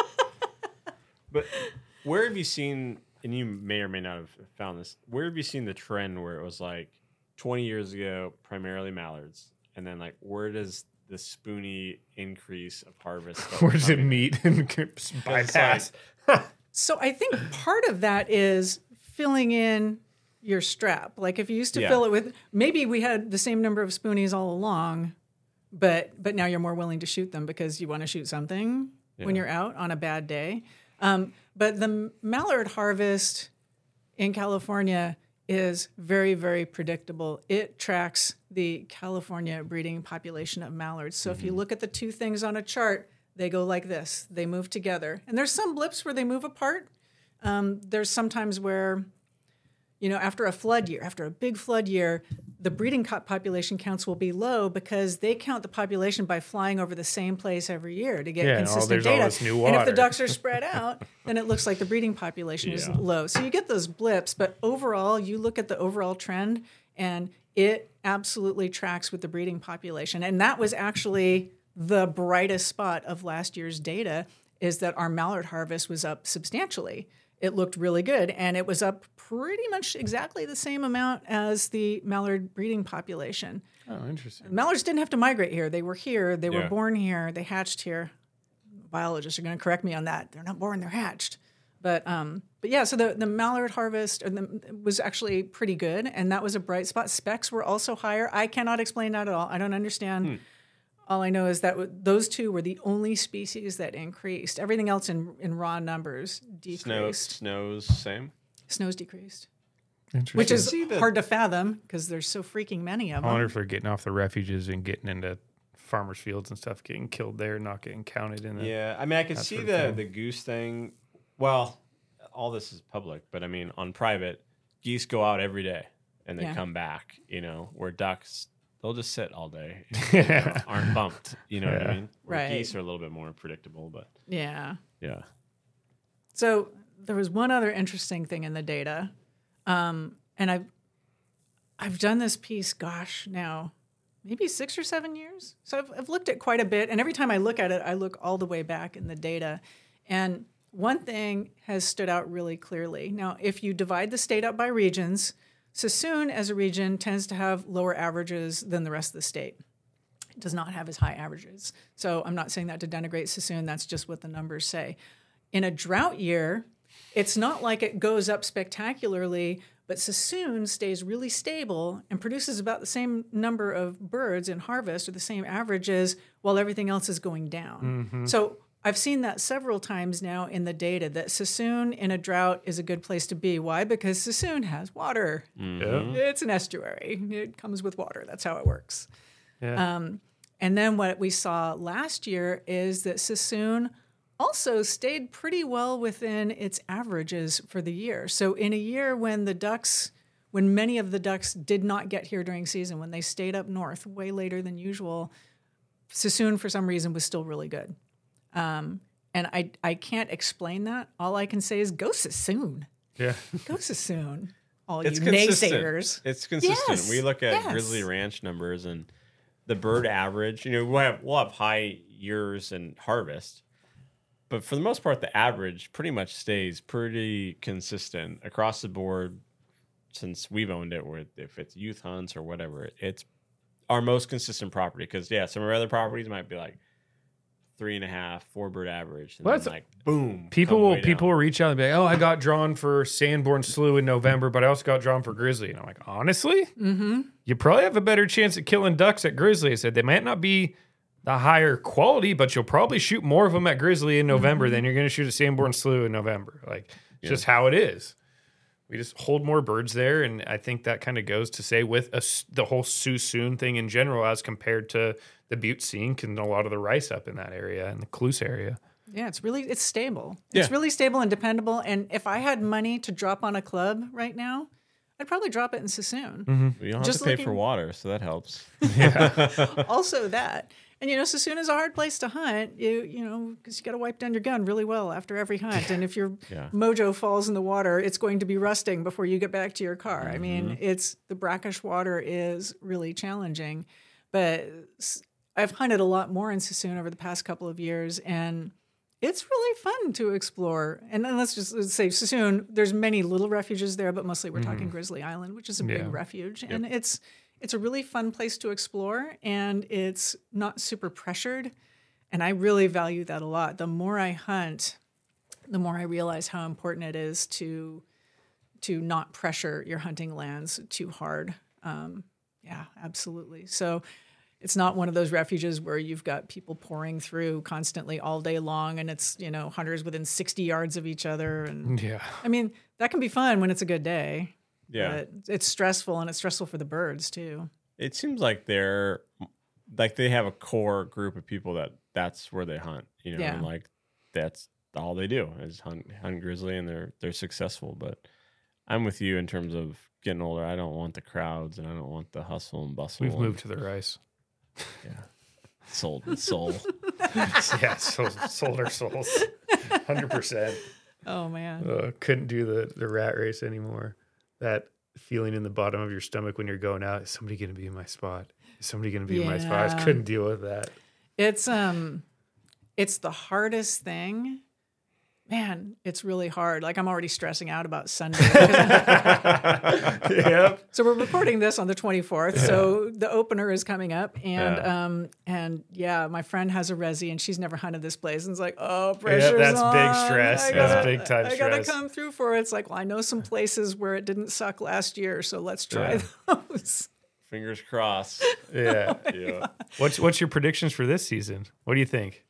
But where have you seen, and you may or may not have found this, where have you seen the trend where it was like 20 years ago, primarily mallards, and then like where does the Spoonie increase of harvest? Where does it meet and bypass? So I think part of that is filling in your strap. Like if you used to Yeah. fill it with, maybe we had the same number of spoonies all along, but now you're more willing to shoot them because you want to shoot something when Yeah. you're out on a bad day. But the mallard harvest in California is very, very predictable. It tracks the California breeding population of mallards. So if you look at the two things on a chart, they go like this. They move together. And there's some blips where they move apart. There's sometimes where, after a flood year, after a big flood year, the breeding population counts will be low because they count the population by flying over the same place every year to get consistent there's data. all this new And if the water. ducks are spread out, then it looks like the breeding population is low. So you get those blips, but overall, you look at the overall trend and it absolutely tracks with the breeding population. And that was actually the brightest spot of last year's data, is that our mallard harvest was up substantially. It looked really good, and it was up pretty much exactly the same amount as the mallard breeding population. Oh, interesting. Mallards didn't have to migrate here. They were here. They were Yeah. born here. They hatched here. Biologists are going to correct me on that. They're not born, they're hatched. But yeah, so the mallard harvest was actually pretty good, and that was a bright spot. Specs were also higher. I cannot explain that at all. I don't understand. All I know is that those two were the only species that increased. Everything else in raw numbers decreased. Snow's same. Snow's decreased, Interesting. which is see the- hard to fathom because there's so freaking many of I wonder them. if they're getting off the refuges and getting into farmers' fields and stuff, getting killed there, not getting counted in the. Yeah, I mean, I can that see sort of the thing. goose thing. Well, all this is public, but I mean, on private, geese go out every day and they Yeah. come back. Where ducks, they'll just sit all day, Yeah. aren't bumped. You know what I Yeah. mean? Where Right. geese are a little bit more predictable, but Yeah. yeah. So there was one other interesting thing in the data, and I've done this piece, now maybe 6 or 7 years. So I've looked at quite a bit, and every time I look at it, I look all the way back in the data. And one thing has stood out really clearly. Now, if you divide the state up by regions, Sassoon as a region tends to have lower averages than the rest of the state. It does not have as high averages. So I'm not saying that to denigrate Sassoon. That's just what the numbers say. In a drought year, it's not like it goes up spectacularly, but Sassoon stays really stable and produces about the same number of birds in harvest, or the same averages, while everything else is going down. So I've seen that several times now in the data, that Sassoon in a drought is a good place to be. Why? Because Sassoon has water. Yeah. It's an estuary. It comes with water. That's how it works. Yeah. And then what we saw last year is that Sassoon also stayed pretty well within its averages for the year. So in a year when many of the ducks did not get here during season, when they stayed up north way later than usual, Sassoon for some reason was still really good. And I can't explain that. All I can say is go Sassoon. Yeah. Go Sassoon. All It's you consistent. naysayers. It's consistent. Yes, We look at yes. Grizzly Ranch numbers and the bird average. We'll have high years in harvest, but for the most part, the average pretty much stays pretty consistent across the board since we've owned it. Where if it's youth hunts or whatever, it's our most consistent property. Because some of our other properties might be like 3.5, 4 bird average, and Well, then that's- like boom. People come will way down. reach out and be like, "Oh, I got drawn for Sanborn Slough in November, but I also got drawn for Grizzly." And I'm like, honestly, you probably have a better chance at killing ducks at Grizzly. I said they might not be the higher quality, but you'll probably shoot more of them at Grizzly in November than you're going to shoot at Sanborn Slough in November. Like, it's just how it is. We just hold more birds there, and I think that kind of goes to say with the whole Sassoon thing in general, as compared to the Butte Sink and a lot of the rice up in that area and the Cluse area. Yeah, it's stable. Yeah. It's really stable and dependable. And if I had money to drop on a club right now, I'd probably drop it in Sassoon. We don't have Just to pay for looking- water, so that helps. Also that. And, Sassoon is a hard place to hunt, because you got to wipe down your gun really well after every hunt. And if your mojo falls in the water, it's going to be rusting before you get back to your car. I mean, the brackish water is really challenging. But I've hunted a lot more in Sassoon over the past couple of years, and it's really fun to explore. And then let's say Sassoon, there's many little refuges there, but mostly we're talking Grizzly Island, which is a big refuge. Yep. And it's a really fun place to explore, and it's not super pressured. And I really value that a lot. The more I hunt, the more I realize how important it is to not pressure your hunting lands too hard. Yeah, absolutely. So it's not one of those refuges where you've got people pouring through constantly all day long, and it's, hunters within 60 yards of each other. And I mean, that can be fun when it's a good day. Yeah. But it's stressful, and it's stressful for the birds too. It seems like they have a core group of people that's where they hunt, and like that's all they do is hunt grizzly, and they're successful. But I'm with you in terms of getting older. I don't want the crowds, and I don't want the hustle and bustle. We've moved to the rice. Yeah. Sold soul. Yeah, sold our souls. 100%. Oh man. Couldn't do the rat race anymore. That feeling in the bottom of your stomach when you're going out, is somebody going to be in my spot? Is somebody going to be in my spot? I just couldn't deal with that. It's the hardest thing. Man, it's really hard. Like, I'm already stressing out about Sunday. Yep. So we're recording this on the 24th. Yeah. So the opener is coming up, and my friend has a resi, and she's never hunted this place, and it's like, oh, pressure's that's on. Big stress. That's big time stress. I gotta come through for it. It's like, well, I know some places where it didn't suck last year, so let's try those. Fingers crossed. Yeah. Yeah. What's your predictions for this season? What do you think?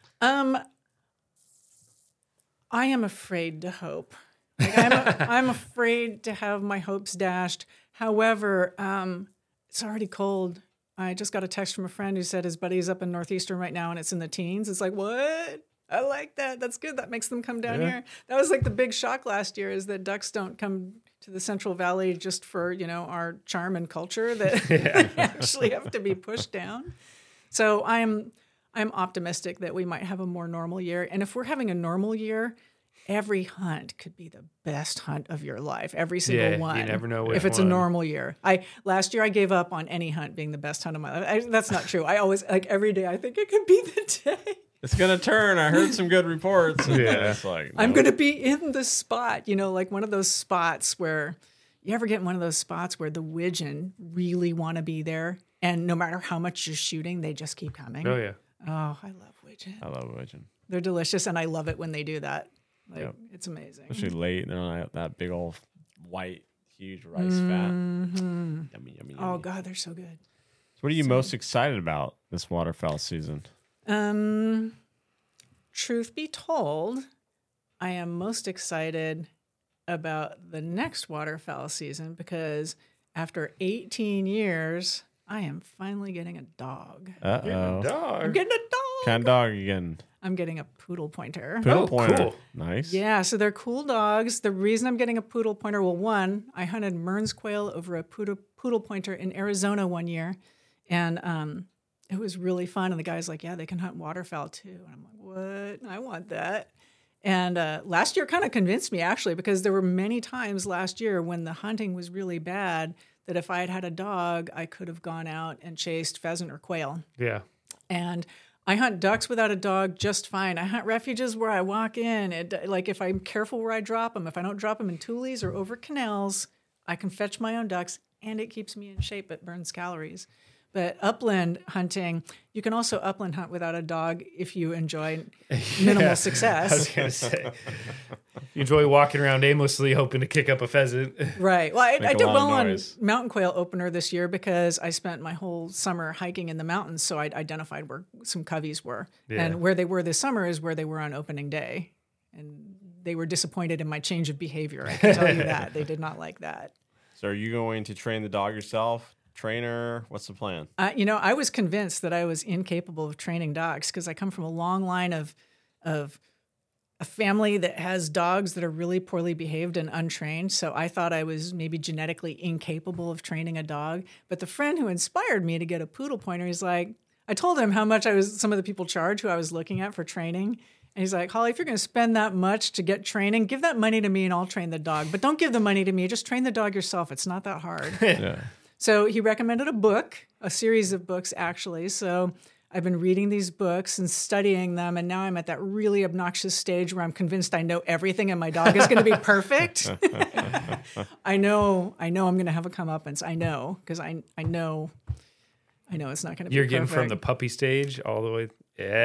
I am afraid to hope. Like, I'm afraid to have my hopes dashed. However, it's already cold. I just got a text from a friend who said his buddy's up in Northeastern right now, and it's in the teens. It's like, what? I like that. That's good. That makes them come down here. That was like the big shock last year, is that ducks don't come to the Central Valley just for, our charm and culture, that they actually have to be pushed down. So I'm optimistic that we might have a more normal year. And if we're having a normal year, every hunt could be the best hunt of your life. Every single one. You never know if it's a normal year. Last year I gave up on any hunt being the best hunt of my life. That's not true. I always, every day, I think it could be the day. It's going to turn. I heard some good reports. It's like, no. I'm going to be in the spot, like one of those spots where you ever get in one of those spots where the widgeon really want to be there, and no matter how much you're shooting, they just keep coming. Oh, yeah. Oh, I love widgeon. I love widgeon. They're delicious, and I love it when they do that. It's amazing. Especially late, and they're on that big old white, huge rice fat. Yummy, yummy, yummy. Oh, God, they're so good. So what are you most excited about this waterfowl season? Truth be told, I am most excited about the next waterfowl season, because after 18 years, I am finally getting a dog. Uh-oh. I'm getting a dog. What kind of dog are you getting? I'm getting a poodle pointer. Poodle pointer. Cool. Nice. Yeah, so they're cool dogs. The reason I'm getting a poodle pointer, well, one, I hunted Mearns quail over a poodle pointer in Arizona one year, and it was really fun. And the guy's like, yeah, they can hunt waterfowl too. And I'm like, what? I want that. And last year kind of convinced me, actually, because there were many times last year when the hunting was really bad that if I had had a dog, I could have gone out and chased pheasant or quail. Yeah. And I hunt ducks without a dog just fine. I hunt refuges where I walk in. If I'm careful where I drop them, if I don't drop them in tules or over canals, I can fetch my own ducks, and it keeps me in shape. It burns calories. But upland hunting, you can also upland hunt without a dog if you enjoy minimal success. I was going to say, you enjoy walking around aimlessly hoping to kick up a pheasant. Right. Well, I did well on mountain quail opener this year because I spent my whole summer hiking in the mountains, so I identified where some coveys were. Yeah. And where they were this summer is where they were on opening day. And they were disappointed in my change of behavior. I can tell you that. They did not like that. So are you going to train the dog yourself? Trainer? What's the plan? I was convinced that I was incapable of training dogs because I come from a long line of a family that has dogs that are really poorly behaved and untrained. So I thought I was maybe genetically incapable of training a dog. But the friend who inspired me to get a poodle pointer, he's like, I told him how much some of the people charge who I was looking at for training. And he's like, Holly, if you're going to spend that much to get training, give that money to me and I'll train the dog. But don't give the money to me. Just train the dog yourself. It's not that hard. Yeah. So he recommended a series of books, actually. So I've been reading these books and studying them. And now I'm at that really obnoxious stage where I'm convinced I know everything and my dog is going to be perfect. I know I'm going to have a comeuppance. I know, because I know it's not going to be You're perfect. getting from the puppy stage all the way.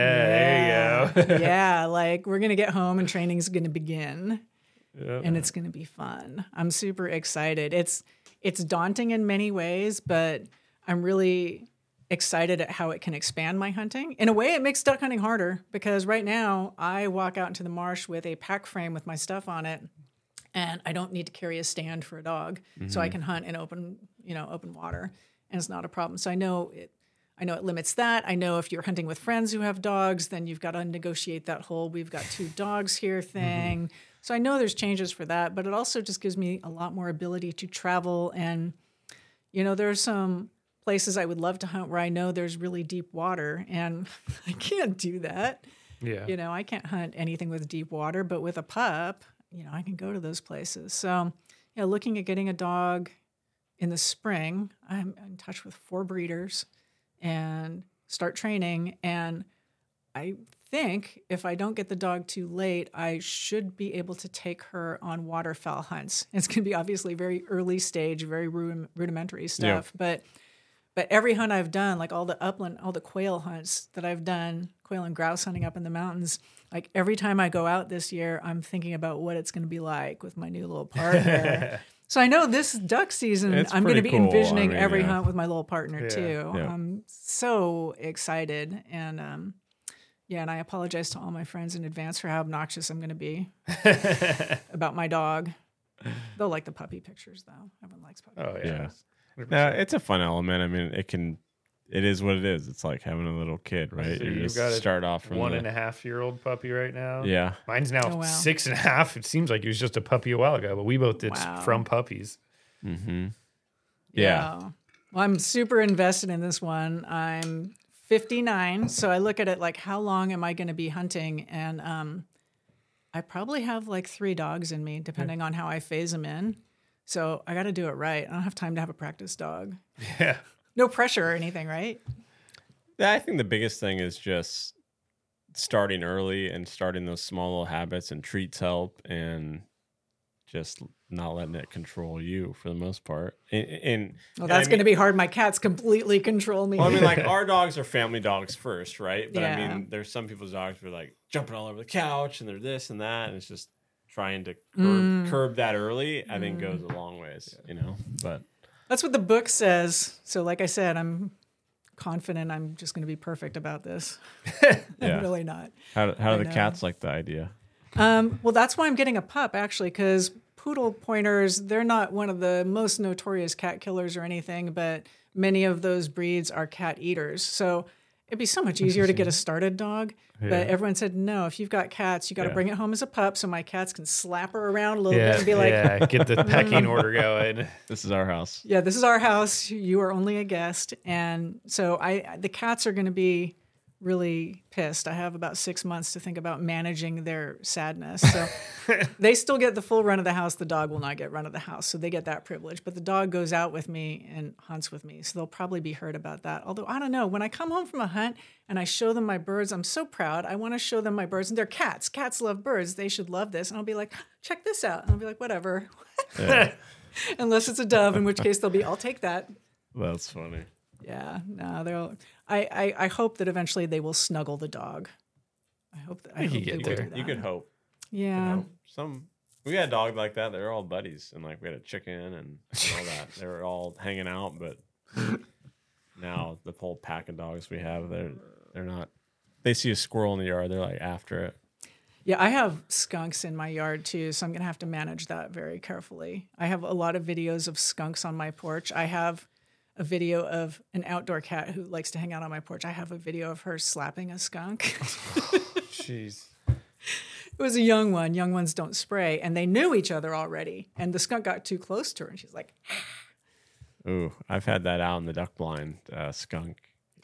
Yeah, there you go. Yeah, like we're going to get home and training's going to begin. Yep. And it's going to be fun. I'm super excited. It's daunting in many ways, but I'm really excited at how it can expand my hunting. In a way, it makes duck hunting harder because right now I walk out into the marsh with a pack frame with my stuff on it, and I don't need to carry a stand for a dog, so I can hunt in open water, and it's not a problem. So I know it limits that. I know if you're hunting with friends who have dogs, then you've got to negotiate that whole "we've got 2 dogs here" thing. So I know there's changes for that, but it also just gives me a lot more ability to travel. And, there are some places I would love to hunt where I know there's really deep water, and I can't do that. Yeah. I can't hunt anything with deep water, but with a pup, I can go to those places. So, looking at getting a dog in the spring, I'm in touch with 4 breeders and start training. And I think if I don't get the dog too late, I should be able to take her on waterfowl hunts. It's going to be obviously very early stage, very rudimentary stuff. Yeah. But every hunt I've done, like all the quail hunts that I've done, quail and grouse hunting up in the mountains, like every time I go out this year, I'm thinking about what it's going to be like with my new little partner. So I know this duck season, I'm going to be envisioning every hunt with my little partner too. Yeah. I'm so excited. And and I apologize to all my friends in advance for how obnoxious I'm going to be about my dog. They'll like the puppy pictures, though. Everyone likes puppy Oh, pictures. yeah. No, it's a fun element. I mean, it is what it is. It's like having a little kid, right? So you you've just got a start off from 1.5-year-old puppy right now. Yeah. Mine's now Oh, wow. 6.5. It seems like he was just a puppy a while ago, but we both did Wow. from puppies. Mm-hmm. Yeah. Well, I'm super invested in this one. I'm 59, so I look at it like, how long am I going to be hunting? And I probably have like 3 dogs in me, depending on how I phase them in. So I got to do it right. I don't have time to have a practice dog. Yeah. No pressure or anything, right? Yeah, I think the biggest thing is just starting early and starting those small little habits, and treats help, and just not letting it control you for the most part. And That's going to be hard. My cats completely control me. Well, I mean, like our dogs are family dogs first, right? But I Yeah. mean, there's some people's dogs who are like jumping all over the couch, and they're this and that, and it's just trying to curb that early. I think goes a long ways, But That's what the book says. So like I said, I'm confident I'm just going to be perfect about this. Yeah. I'm really not. how do the know. cats like the idea? Well, that's why I'm getting a pup, actually, because poodle pointers, they're not one of the most notorious cat killers or anything, but many of those breeds are cat eaters. So it'd be so much easier to get a started dog. But everyone said, no, if you've got cats, you got to bring it home as a pup so my cats can slap her around a little bit and be like, get the pecking order going. This is our house. yeah, this is our house. You are only a guest. And so the cats are going to be really pissed. I have about 6 months to think about managing their sadness. So they still get the full run of the house. The dog will not get run of the house. So they get that privilege. But the dog goes out with me and hunts with me. So they'll probably be hurt about that. Although, I don't know. When I come home from a hunt and I show them my birds, I'm so proud. I want to show them my birds. And they're cats. Cats love birds. They should love this. And I'll be like, check this out. And I'll be like, whatever. Yeah. Unless it's a dove, in which case they'll be, I'll take that. That's funny. Yeah, no, they'll. I hope that eventually they will snuggle the dog. I hope you they get will there. do that. You could hope. Yeah. We had a dog like that. They were all buddies, and like we had a chicken and all that. They were all hanging out, but now the whole pack of dogs we have, they're not. They see a squirrel in the yard, they're like after it. Yeah, I have skunks in my yard too, so I'm gonna have to manage that very carefully. I have a lot of videos of skunks on my porch. I have a video of an outdoor cat who likes to hang out on my porch. I have a video of her slapping a skunk. Jeez. It was a young one. Young ones don't spray, and they knew each other already. And the skunk got too close to her, and she's like, Ooh, I've had that out in the duck blind, skunk.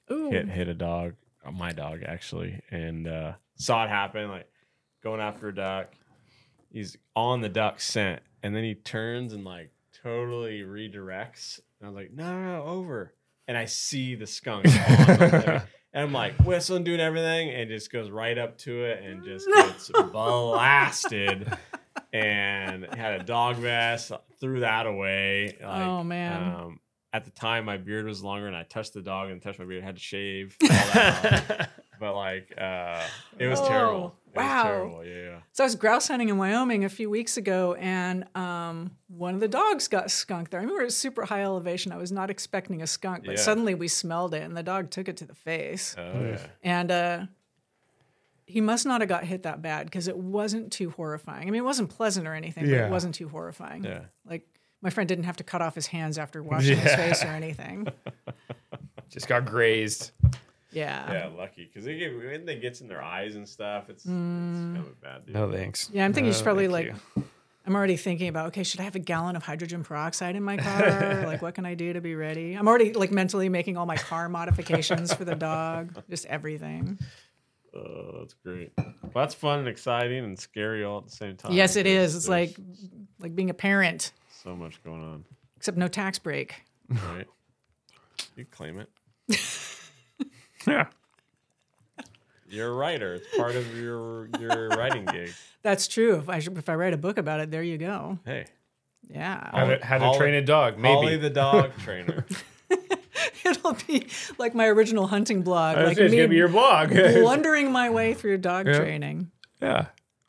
Ooh. hit a dog, my dog actually, and saw it happen, like going after a duck. He's on the duck scent, and then he turns and like totally redirects. And I was like, no, over. And I see the skunk on the and I'm like whistling, doing everything, and just goes right up to it and just gets blasted. And had a dog vest, threw that away. Like, oh man. At the time, my beard was longer, and I touched the dog and touched my beard. I had to shave all that off. But like, it was terrible. It wow. was terrible. Yeah. So I was grouse hunting in Wyoming a few weeks ago, and one of the dogs got skunked there. I remember it was super high elevation. I was not expecting a skunk, but suddenly we smelled it, and the dog took it to the face. Oh yeah. And he must not have got hit that bad because it wasn't too horrifying. I mean, it wasn't pleasant or anything, but it wasn't too horrifying. Yeah. Like my friend didn't have to cut off his hands after washing his face or anything. Just got grazed. Yeah. Yeah, lucky because when they gets in their eyes and stuff, it's kind of a bad deal. No thanks. Yeah, I'm thinking you should probably thank I'm already thinking about, okay, should I have a gallon of hydrogen peroxide in my car? Like, what can I do to be ready? I'm already like mentally making all my car modifications for the dog, just everything. Oh, that's great. Well, that's fun and exciting and scary all at the same time. Yes, it is. It's There's like being a parent, so much going on, except no tax break. right? You claim it. Yeah. You're a writer. It's part of your writing gig. That's true. If I write a book about it, there you go. Hey, Yeah. How to train a dog, maybe. Holly the dog trainer. It'll be like my original hunting blog. I was Like gonna say, it's me gonna be your blog. blundering my way through dog Yeah. training. Yeah.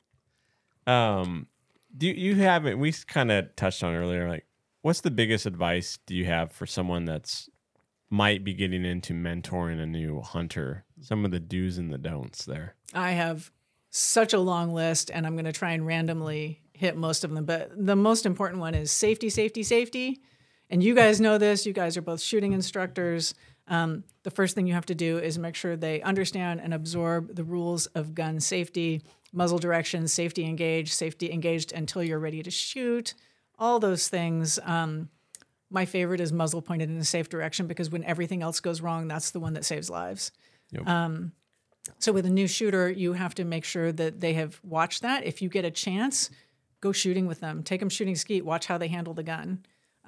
Do you have it? We kind of touched on earlier. Like, what's the biggest advice do you have for someone that's might be getting into mentoring a new hunter? Some of the do's and the don'ts there. I have such a long list, and I'm going to try and randomly hit most of them. But the most important one is safety, safety, safety. And you guys know this. You guys are both shooting instructors. The first thing you have to do is make sure they understand and absorb the rules of gun safety, muzzle direction, safety engaged until you're ready to shoot, all those things. My favorite is muzzle pointed in a safe direction because when everything else goes wrong, that's the one that saves lives. Yep. So with a new shooter, you have to make sure that they have watched that. If you get a chance, go shooting with them. Take them shooting skeet. Watch how they handle the gun.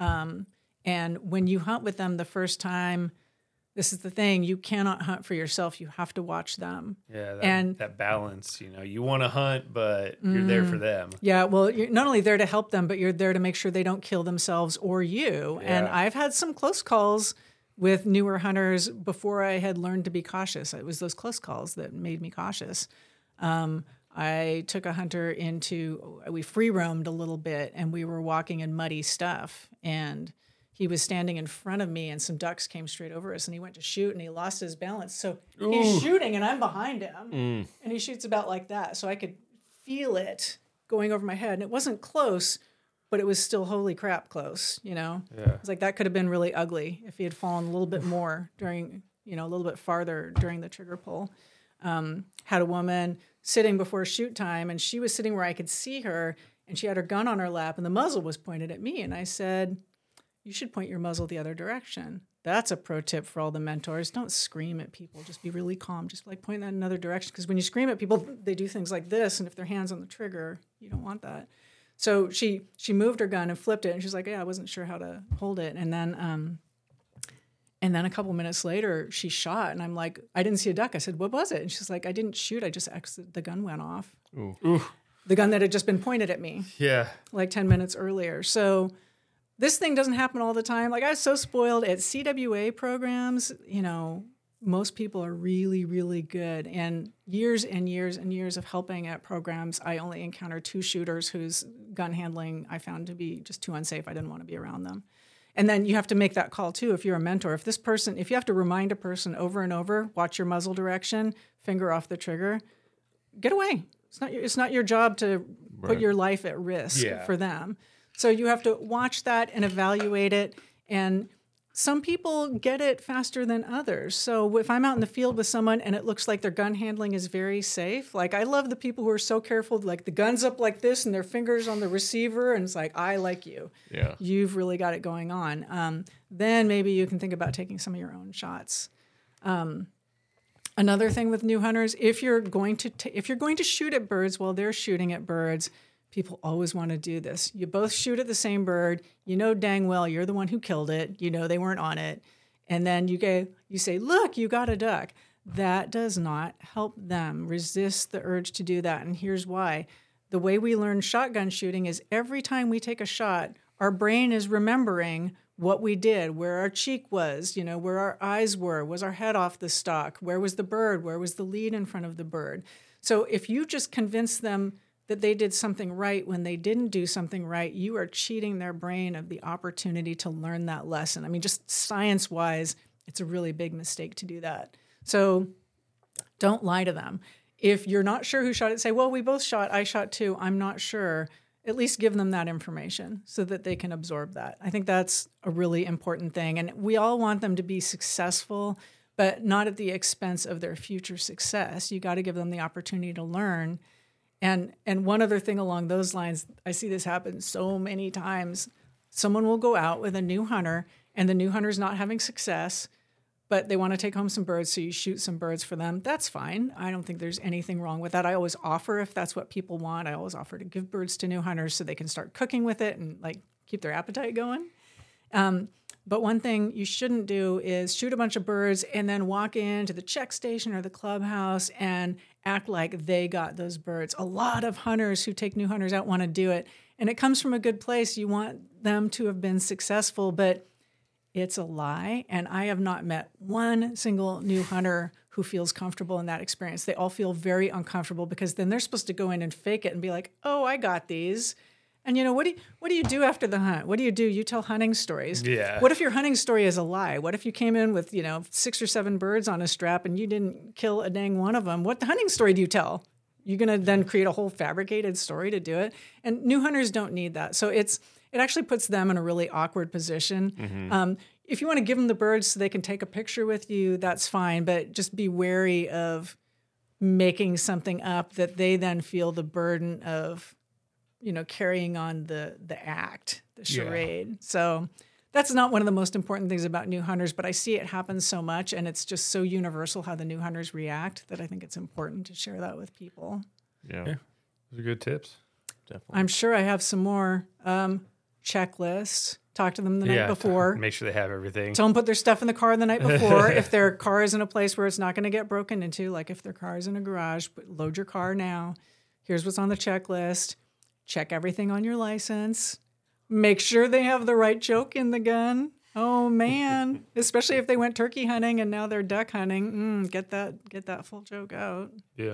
And when you hunt with them the first time, this is the thing, you cannot hunt for yourself. You have to watch them. Yeah, that balance, you want to hunt, but you're there for them. Yeah, well, you're not only there to help them, but you're there to make sure they don't kill themselves or you. Yeah. And I've had some close calls with newer hunters before I had learned to be cautious. It was those close calls that made me cautious. I took a hunter we free roamed a little bit, and we were walking in muddy stuff, and he was standing in front of me, and some ducks came straight over us, and he went to shoot, and he lost his balance. So he's shooting, and I'm behind him, and he shoots about like that. So I could feel it going over my head, and it wasn't close, but it was still holy crap close, Yeah. It's like that could have been really ugly if he had fallen a little bit more during, a little bit farther during the trigger pull. Had a woman sitting before shoot time, and she was sitting where I could see her, and she had her gun on her lap, and the muzzle was pointed at me, and I said, you should point your muzzle the other direction. That's a pro tip for all the mentors. Don't scream at people. Just be really calm. Just like point that in another direction. Because when you scream at people, they do things like this. And if their hand's on the trigger, you don't want that. So she moved her gun and flipped it. And she's like, yeah, I wasn't sure how to hold it. And then a couple minutes later, she shot. And I'm like, I didn't see a duck. I said, what was it? And she's like, I didn't shoot. I just exited. The gun went off. Ooh. The gun that had just been pointed at me. Yeah. Like 10 minutes earlier. So this thing doesn't happen all the time. Like, I was so spoiled at CWA programs. Most people are really, really good. And years and years and years of helping at programs, I only encountered 2 shooters whose gun handling I found to be just too unsafe. I didn't want to be around them. And then you have to make that call too. If you're a mentor, if you have to remind a person over and over, watch your muzzle direction, finger off the trigger, get away. It's not your job to put your life at risk for them. So you have to watch that and evaluate it. And some people get it faster than others. So if I'm out in the field with someone and it looks like their gun handling is very safe, like I love the people who are so careful, like the gun's up like this and their fingers on the receiver. And it's like, I like you. Yeah. You've really got it going on. Then maybe you can think about taking some of your own shots. Another thing with new hunters, if you're going to shoot at birds while they're shooting at birds, people always want to do this. You both shoot at the same bird. You know dang well you're the one who killed it. You know they weren't on it. And then you say, look, you got a duck. That does not help them resist the urge to do that. And here's why. The way we learn shotgun shooting is every time we take a shot, our brain is remembering what we did, where our cheek was, where our eyes were, was our head off the stock, where was the bird, where was the lead in front of the bird. So if you just convince them that they did something right when they didn't do something right, you are cheating their brain of the opportunity to learn that lesson. I mean, just science-wise, it's a really big mistake to do that. So don't lie to them. If you're not sure who shot it, say, well, we both shot, I shot too, I'm not sure. At least give them that information so that they can absorb that. I think that's a really important thing. And we all want them to be successful, but not at the expense of their future success. You got to give them the opportunity to learn. And one other thing along those lines, I see this happen so many times. Someone will go out with a new hunter, and the new hunter's not having success, but they want to take home some birds, so you shoot some birds for them. That's fine. I don't think there's anything wrong with that. I always offer, if that's what people want, I always offer to give birds to new hunters so they can start cooking with it and keep their appetite going. But one thing you shouldn't do is shoot a bunch of birds and then walk into the check station or the clubhouse and act like they got those birds. A lot of hunters who take new hunters out want to do it, and it comes from a good place. You want them to have been successful, but it's a lie, and I have not met one single new hunter who feels comfortable in that experience. They all feel very uncomfortable because then they're supposed to go in and fake it and be like, oh, I got these. And what do you do after the hunt? What do? You tell hunting stories. Yeah. What if your hunting story is a lie? What if you came in with 6 or 7 birds on a strap and you didn't kill a dang one of them? What hunting story do you tell? You're gonna then create a whole fabricated story to do it. And new hunters don't need that. So it actually puts them in a really awkward position. Mm-hmm. If you want to give them the birds so they can take a picture with you, that's fine. But just be wary of making something up that they then feel the burden of, carrying on the act, the charade. Yeah. So that's not one of the most important things about new hunters, but I see it happen so much, and it's just so universal how the new hunters react that I think it's important to share that with people. Yeah. Those are good tips. Definitely. I'm sure I have some more checklists. Talk to them the night before. Make sure they have everything. Tell them put their stuff in the car the night before. If their car is in a place where it's not going to get broken into, like if their car is in a garage, load your car now. Here's what's on the checklist. Check everything on your license. Make sure they have the right choke in the gun. Oh man, especially if they went turkey hunting and now they're duck hunting. Get that full choke out. Yeah.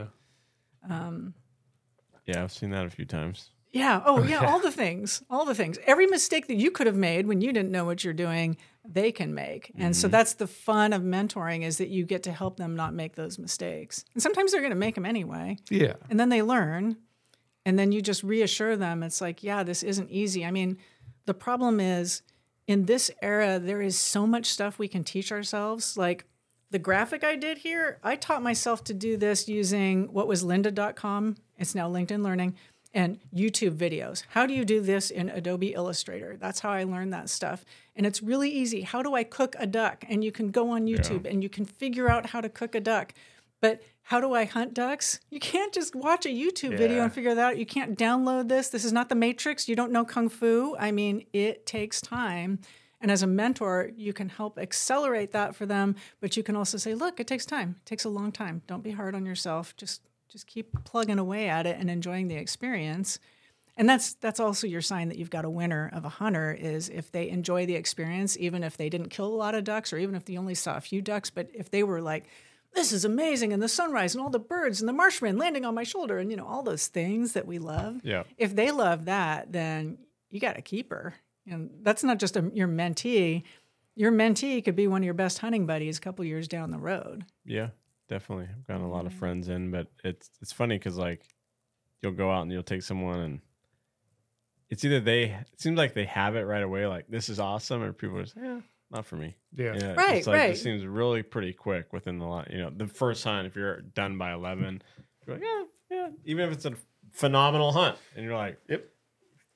Yeah, I've seen that a few times. Yeah. Oh, yeah. All the things. Every mistake that you could have made when you didn't know what you're doing, they can make. And so that's the fun of mentoring, is that you get to help them not make those mistakes. And sometimes they're going to make them anyway. Yeah. And then they learn. And then you just reassure them. It's like, yeah, this isn't easy. I mean, the problem is in this era, there is so much stuff we can teach ourselves. Like the graphic I did here, I taught myself to do this using what was lynda.com. It's now LinkedIn Learning. And YouTube videos. How do you do this in Adobe Illustrator? That's how I learned that stuff. And it's really easy. How do I cook a duck? And you can go on YouTube and you can figure out how to cook a duck. But how do I hunt ducks? You can't just watch a YouTube video and figure that out. You can't download this. This is not the Matrix. You don't know Kung Fu. I mean, it takes time. And as a mentor, you can help accelerate that for them. But you can also say, look, it takes time. It takes a long time. Don't be hard on yourself. Just keep plugging away at it and enjoying the experience. And that's also your sign that you've got a winner of a hunter, is if they enjoy the experience, even if they didn't kill a lot of ducks, or even if they only saw a few ducks, but if they were like, this is amazing, and the sunrise and all the birds and the marsh wren landing on my shoulder and all those things that we love. Yeah. If they love that, then you got a keeper. And that's not just your mentee. Your mentee could be one of your best hunting buddies a couple years down the road. Yeah. Definitely. I've gotten a lot of friends in, but it's funny because you'll go out and you'll take someone and it's either it seems like they have it right away, like this is awesome, or people are just, not for me. Yeah. Right, it's like, right. It seems really pretty quick within the lot. The first hunt, if you're done by 11, you're like, yeah. Even if it's a phenomenal hunt and you're like, yep,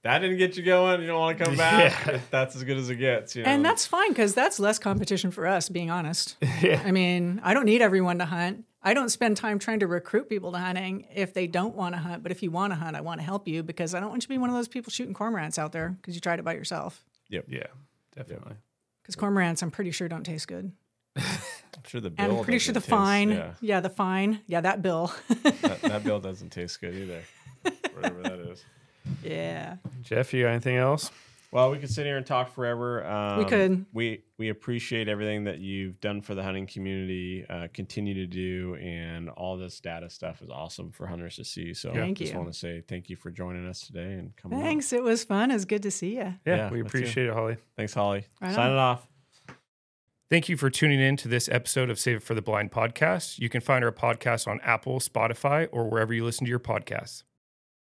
that didn't get you going, you don't want to come back. That's as good as it gets. You know? And that's fine because that's less competition for us, being honest. Yeah. I mean, I don't need everyone to hunt. I don't spend time trying to recruit people to hunting if they don't want to hunt. But if you want to hunt, I want to help you because I don't want you to be one of those people shooting cormorants out there because you tried it by yourself. Yep. Yeah, definitely. Because cormorants, I'm pretty sure, don't taste good. I'm sure the bill. And I'm pretty sure the doesn't fine. taste- Yeah, the fine. Yeah, that bill. that bill doesn't taste good either. Whatever that is. Yeah. Jeff, you got anything else? Well, we could sit here and talk forever. We could. We appreciate everything that you've done for the hunting community, continue to do, and all this data stuff is awesome for hunters to see. So Thank just you. want to say thank you for joining us today and coming on. Thanks. It was fun. It was good to see you. Yeah, Yeah, we me too. appreciate it, Holly. Thanks, Holly. Right Signing on. off. Thank you for tuning in to this episode of Save It for the Blind podcast. You can find our podcast on Apple, Spotify, or wherever you listen to your podcasts.